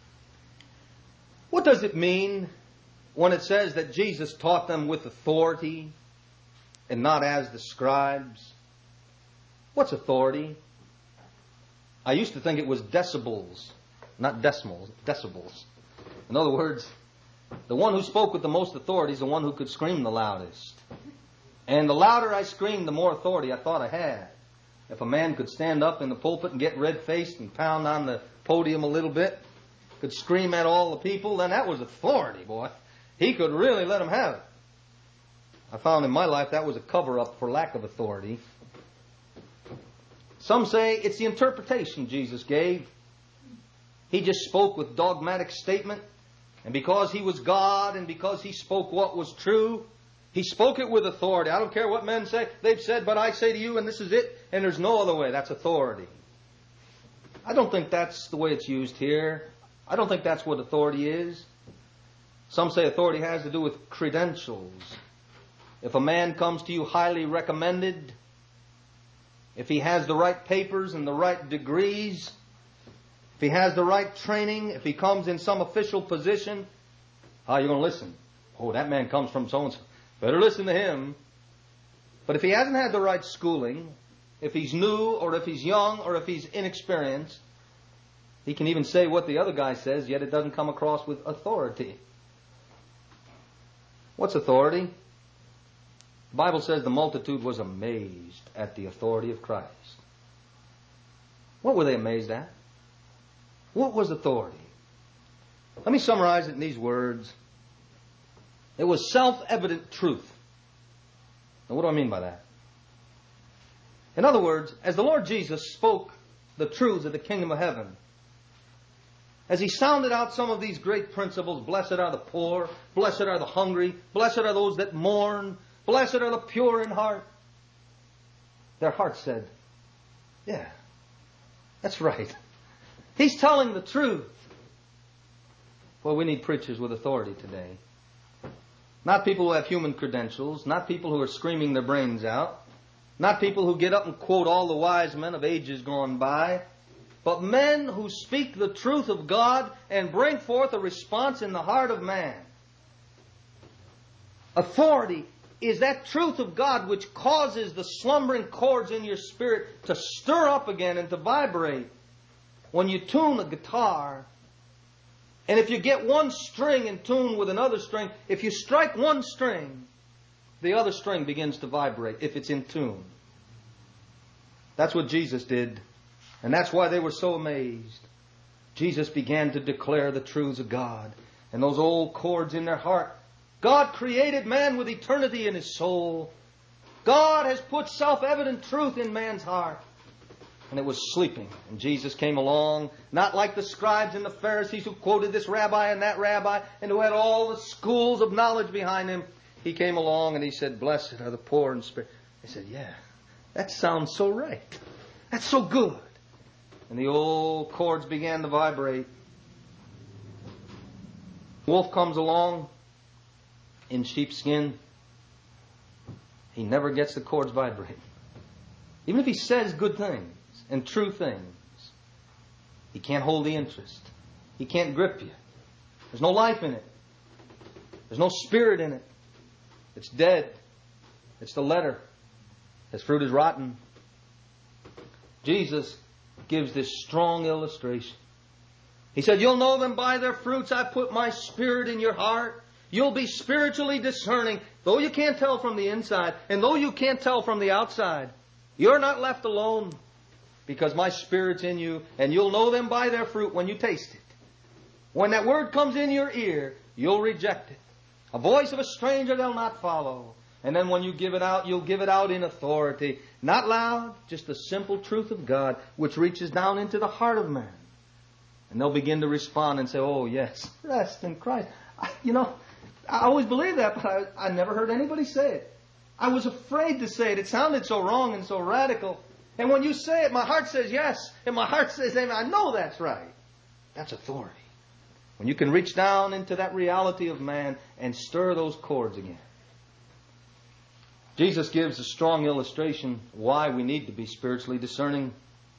What does it mean when it says that Jesus taught them with authority and not as the scribes? What's authority? I used to think it was decibels, not decimals, decibels. In other words, the one who spoke with the most authority is the one who could scream the loudest. And the louder I screamed, the more authority I thought I had. If a man could stand up in the pulpit and get red-faced and pound on the podium a little bit, could scream at all the people, then that was authority, boy. He could really let them have it. I found in my life that was a cover-up for lack of authority. Some say it's the interpretation Jesus gave. He just spoke with dogmatic statement. And because he was God and because he spoke what was true, he spoke it with authority. I don't care what men say. They've said, but I say to you, and this is it, and there's no other way. That's authority. I don't think that's the way it's used here. I don't think that's what authority is. Some say authority has to do with credentials. If a man comes to you highly recommended, if he has the right papers and the right degrees, if he has the right training, if he comes in some official position, how are you going to listen? Oh, that man comes from so-and-so. Better listen to him. But if he hasn't had the right schooling, if he's new or if he's young or if he's inexperienced, he can even say what the other guy says, yet it doesn't come across with authority. What's authority? The Bible says the multitude was amazed at the authority of Christ. What were they amazed at? What was authority? Let me summarize it in these words. It was self-evident truth. Now, what do I mean by that? In other words, as the Lord Jesus spoke the truths of the kingdom of heaven, as he sounded out some of these great principles, blessed are the poor, blessed are the hungry, blessed are those that mourn, blessed are the pure in heart, their hearts said, yeah, that's right. He's telling the truth. Well, we need preachers with authority today. Not people who have human credentials, not people who are screaming their brains out, not people who get up and quote all the wise men of ages gone by, but men who speak the truth of God and bring forth a response in the heart of man. Authority is that truth of God which causes the slumbering chords in your spirit to stir up again and to vibrate. When you tune a guitar, and if you get one string in tune with another string, if you strike one string, the other string begins to vibrate if it's in tune. That's what Jesus did. And that's why they were so amazed. Jesus began to declare the truths of God. And those old chords in their heart. God created man with eternity in his soul. God has put self-evident truth in man's heart. And it was sleeping. And Jesus came along, not like the scribes and the Pharisees who quoted this rabbi and that rabbi and who had all the schools of knowledge behind him. He came along and he said, blessed are the poor in spirit. They said, yeah, that sounds so right. That's so good. And the old chords began to vibrate. Wolf comes along in sheepskin. He never gets the chords vibrating. Even if he says good things and true things, he can't hold the interest. He can't grip you. There's no life in it. There's no spirit in it. It's dead. It's the letter. His fruit is rotten. Jesus gives this strong illustration. He said, you'll know them by their fruits. I put my spirit in your heart. You'll be spiritually discerning, though you can't tell from the inside, and though you can't tell from the outside. You're not left alone. because my Spirit's in you, and you'll know them by their fruit when you taste it. When that word comes in your ear, you'll reject it. A voice of a stranger they'll not follow. And then when you give it out, you'll give it out in authority. Not loud, just the simple truth of God, which reaches down into the heart of man. And they'll begin to respond and say, oh yes, rest in Christ. I always believed that, but I never heard anybody say it. I was afraid to say it. It sounded so wrong and so radical. And when you say it, my heart says yes, and my heart says amen. I know that's right. That's authority. When you can reach down into that reality of man and stir those chords again. Jesus gives a strong illustration why we need to be spiritually discerning.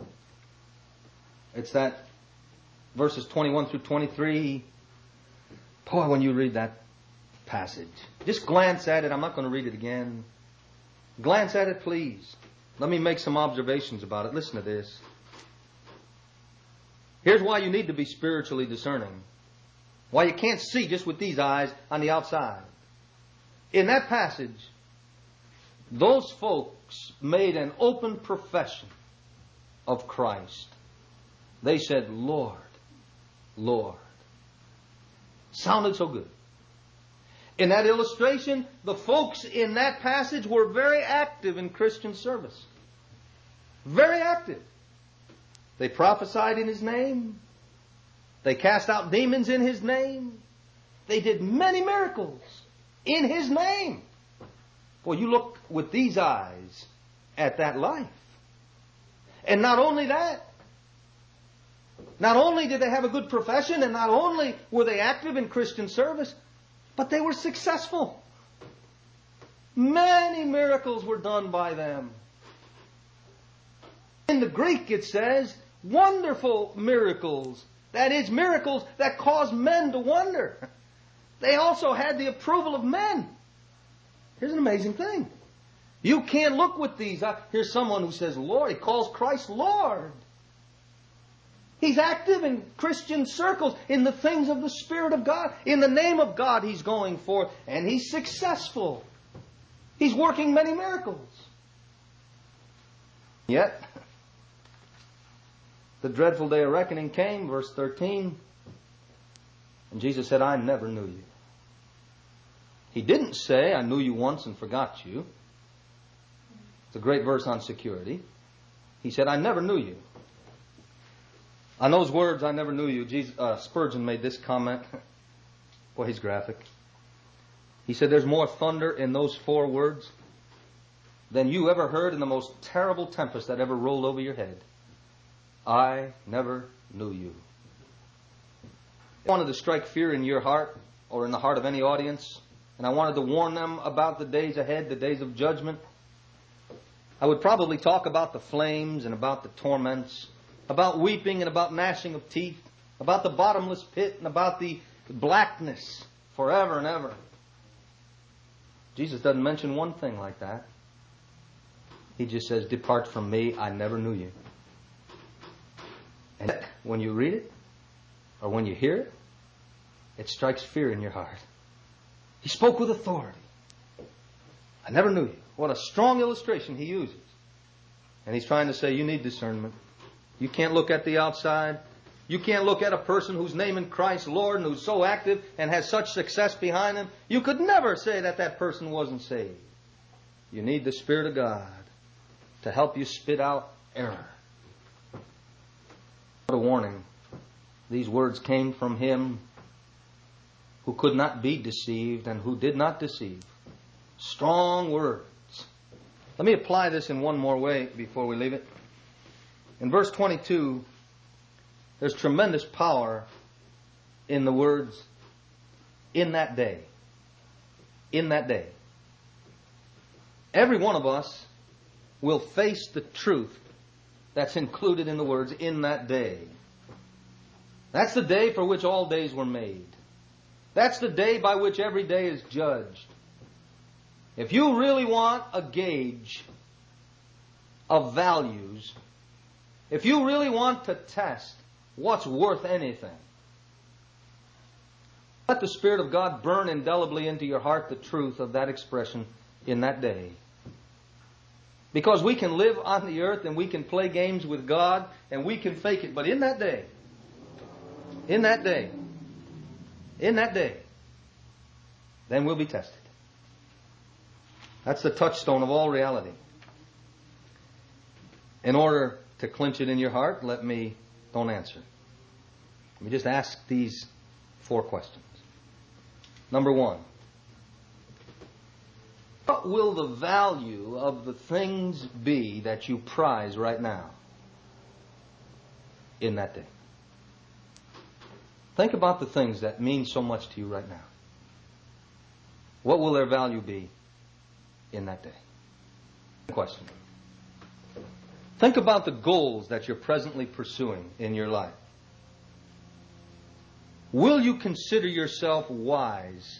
It's that verses 21 through 23. Boy, when you read that passage, just glance at it. I'm not going to read it again. Glance at it, please. Let me make some observations about it. Listen to this. Here's why you need to be spiritually discerning. Why you can't see just with these eyes on the outside. In that passage, those folks made an open profession of Christ. They said, Lord, Lord. Sounded so good. In that illustration, the folks in that passage were very active in Christian service. Very active. They prophesied in His name. They cast out demons in His name. They did many miracles in His name. Well, you look with these eyes at that life. And not only that, not only did they have a good profession, and not only were they active in Christian service, but they were successful. Many miracles were done by them. In the Greek it says, wonderful miracles. That is, miracles that cause men to wonder. They also had the approval of men. Here's an amazing thing. You can't look with these. Here's someone who says, Lord. He calls Christ Lord. He's active in Christian circles, in the things of the Spirit of God. In the name of God he's going forth, and he's successful. He's working many miracles. Yet, the dreadful day of reckoning came, verse 13, and Jesus said, I never knew you. He didn't say, I knew you once and forgot you. It's a great verse on security. He said, I never knew you. On those words, I never knew you, Spurgeon made this comment. Boy, he's graphic. He said, there's more thunder in those 4 words than you ever heard in the most terrible tempest that ever rolled over your head. I never knew you. I wanted to strike fear in your heart or in the heart of any audience, and I wanted to warn them about the days ahead, the days of judgment. I would probably talk about the flames and about the torments, about weeping and about gnashing of teeth, about the bottomless pit and about the blackness forever and ever. Jesus doesn't mention one thing like that. He just says, depart from me, I never knew you. And when you read it, or when you hear it, it strikes fear in your heart. He spoke with authority. I never knew you. What a strong illustration he uses. And he's trying to say, you need discernment. You can't look at the outside. You can't look at a person who's naming Christ Lord and who's so active and has such success behind him. You could never say that that person wasn't saved. You need the Spirit of God to help you spit out error. What a warning. These words came from Him who could not be deceived and who did not deceive. Strong words. Let me apply this in one more way before we leave it. In verse 22, there's tremendous power in the words, in that day. In that day. Every one of us will face the truth that's included in the words, in that day. That's the day for which all days were made. That's the day by which every day is judged. If you really want a gauge of values, if you really want to test what's worth anything, let the Spirit of God burn indelibly into your heart the truth of that expression, in that day. Because we can live on the earth and we can play games with God and we can fake it. But in that day, then we'll be tested. That's the touchstone of all reality. In order to clinch it in your heart, don't answer. Let me just ask these 4 questions. Number 1. What will the value of the things be that you prize right now in that day? Think about the things that mean so much to you right now. What will their value be in that day? Question. Think about the goals that you're presently pursuing in your life. Will you consider yourself wise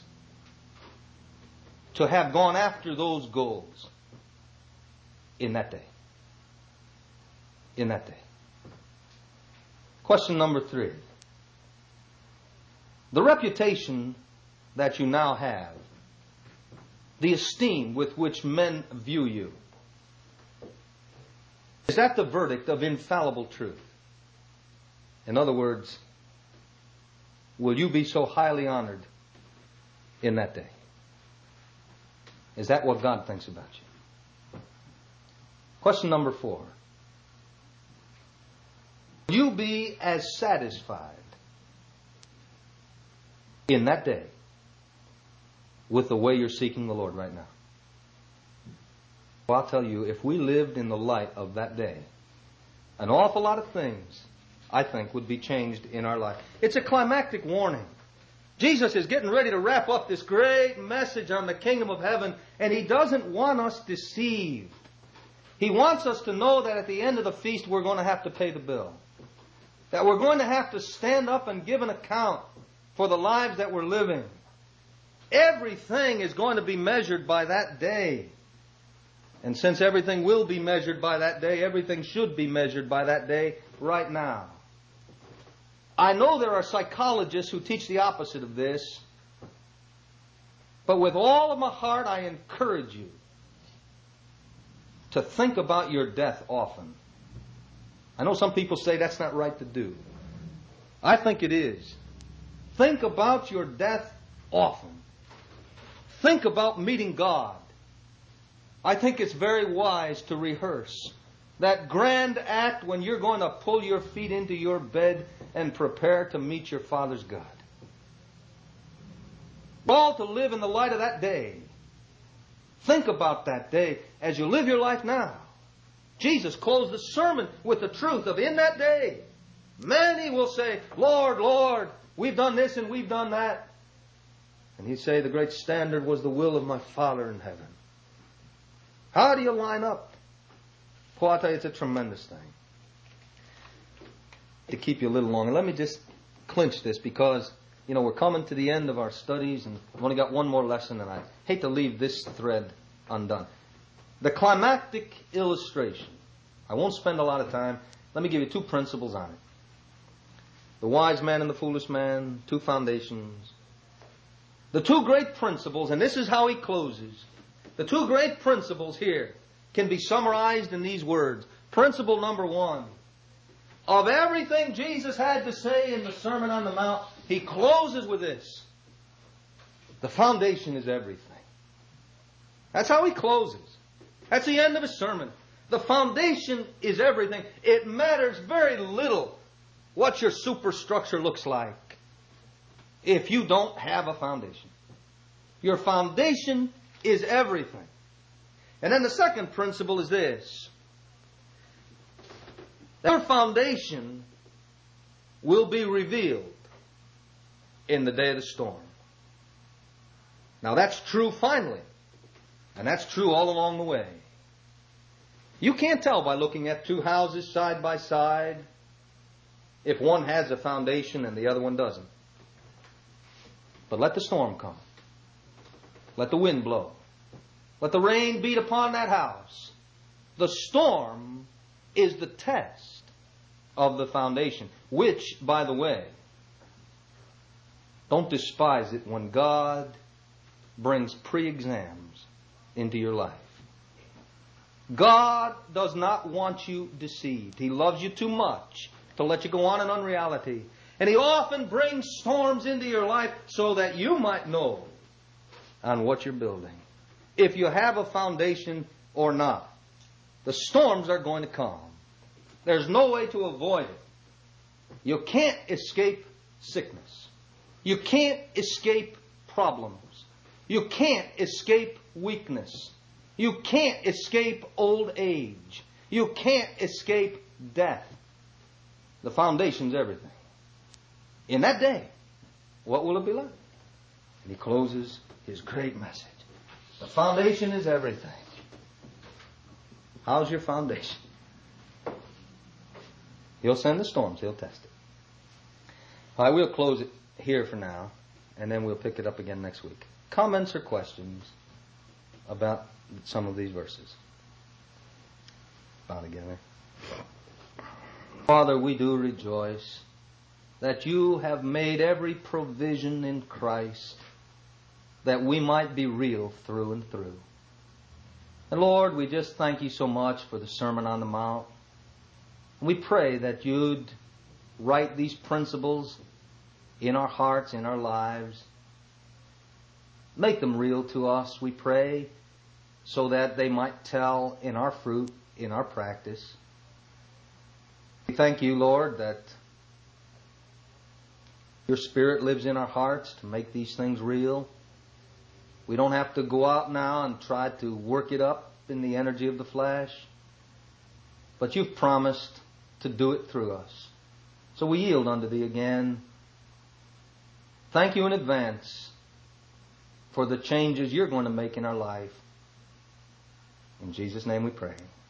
to have gone after those goals in that day? In that day. Question number 3. The reputation that you now have, the esteem with which men view you, is that the verdict of infallible truth? In other words, will you be so highly honored in that day? Is that what God thinks about you? Question number 4. Will you be as satisfied in that day with the way you're seeking the Lord right now? Well, I'll tell you, if we lived in the light of that day, an awful lot of things, I think, would be changed in our life. It's a climactic warning. Jesus is getting ready to wrap up this great message on the kingdom of heaven, and He doesn't want us deceived. He wants us to know that at the end of the feast we're going to have to pay the bill. That we're going to have to stand up and give an account for the lives that we're living. Everything is going to be measured by that day. And since everything will be measured by that day, everything should be measured by that day right now. I know there are psychologists who teach the opposite of this, but with all of my heart I encourage you to think about your death often. I know some people say that's not right to do. I think it is. Think about your death often. Think about meeting God. I think it's very wise to rehearse that grand act when you're going to pull your feet into your bed and prepare to meet your Father's God. All to live in the light of that day. Think about that day as you live your life now. Jesus closed the sermon with the truth of in that day, many will say, Lord, Lord, we've done this and we've done that. And He'd say the great standard was the will of my Father in heaven. How do you line up? Well, I'll tell you, it's a tremendous thing. To keep you a little longer, let me just clinch this because, we're coming to the end of our studies and we've only got one more lesson and I hate to leave this thread undone. The climactic illustration. I won't spend a lot of time. Let me give you 2 principles on it. The wise man and the foolish man, 2 foundations. The 2 great principles, and this is how he closes. The 2 great principles here can be summarized in these words. Principle number 1. Of everything Jesus had to say in the Sermon on the Mount, He closes with this. The foundation is everything. That's how He closes. That's the end of His sermon. The foundation is everything. It matters very little what your superstructure looks like if you don't have a foundation. Your foundation is everything. And then the second principle is this. Your foundation will be revealed in the day of the storm. Now that's true finally. And that's true all along the way. You can't tell by looking at 2 houses side by side if one has a foundation and the other one doesn't. But let the storm come. Let the wind blow. Let the rain beat upon that house. The storm is the test of the foundation, which, by the way, don't despise it when God brings pre-exams into your life. God does not want you deceived. He loves you too much to let you go on in unreality. And He often brings storms into your life so that you might know on what you're building, if you have a foundation or not. The storms are going to come. There's no way to avoid it. You can't escape sickness. You can't escape problems. You can't escape weakness. You can't escape old age. You can't escape death. The foundation's everything. In that day, what will it be like? And he closes his great message. The foundation is everything. How's your foundation? He'll send the storms. He'll test it. All right, we'll close it here for now, and then we'll pick it up again next week. Comments or questions about some of these verses? Bow together. Father, we do rejoice that you have made every provision in Christ that we might be real through and through. And Lord, we just thank you so much for the Sermon on the Mount. We pray that you'd write these principles in our hearts, in our lives. Make them real to us, we pray, so that they might tell in our fruit, in our practice. We thank you, Lord, that your Spirit lives in our hearts to make these things real. We don't have to go out now and try to work it up in the energy of the flesh. But you've promised to do it through us. So we yield unto thee again. Thank you in advance for the changes you're going to make in our life. In Jesus' name we pray.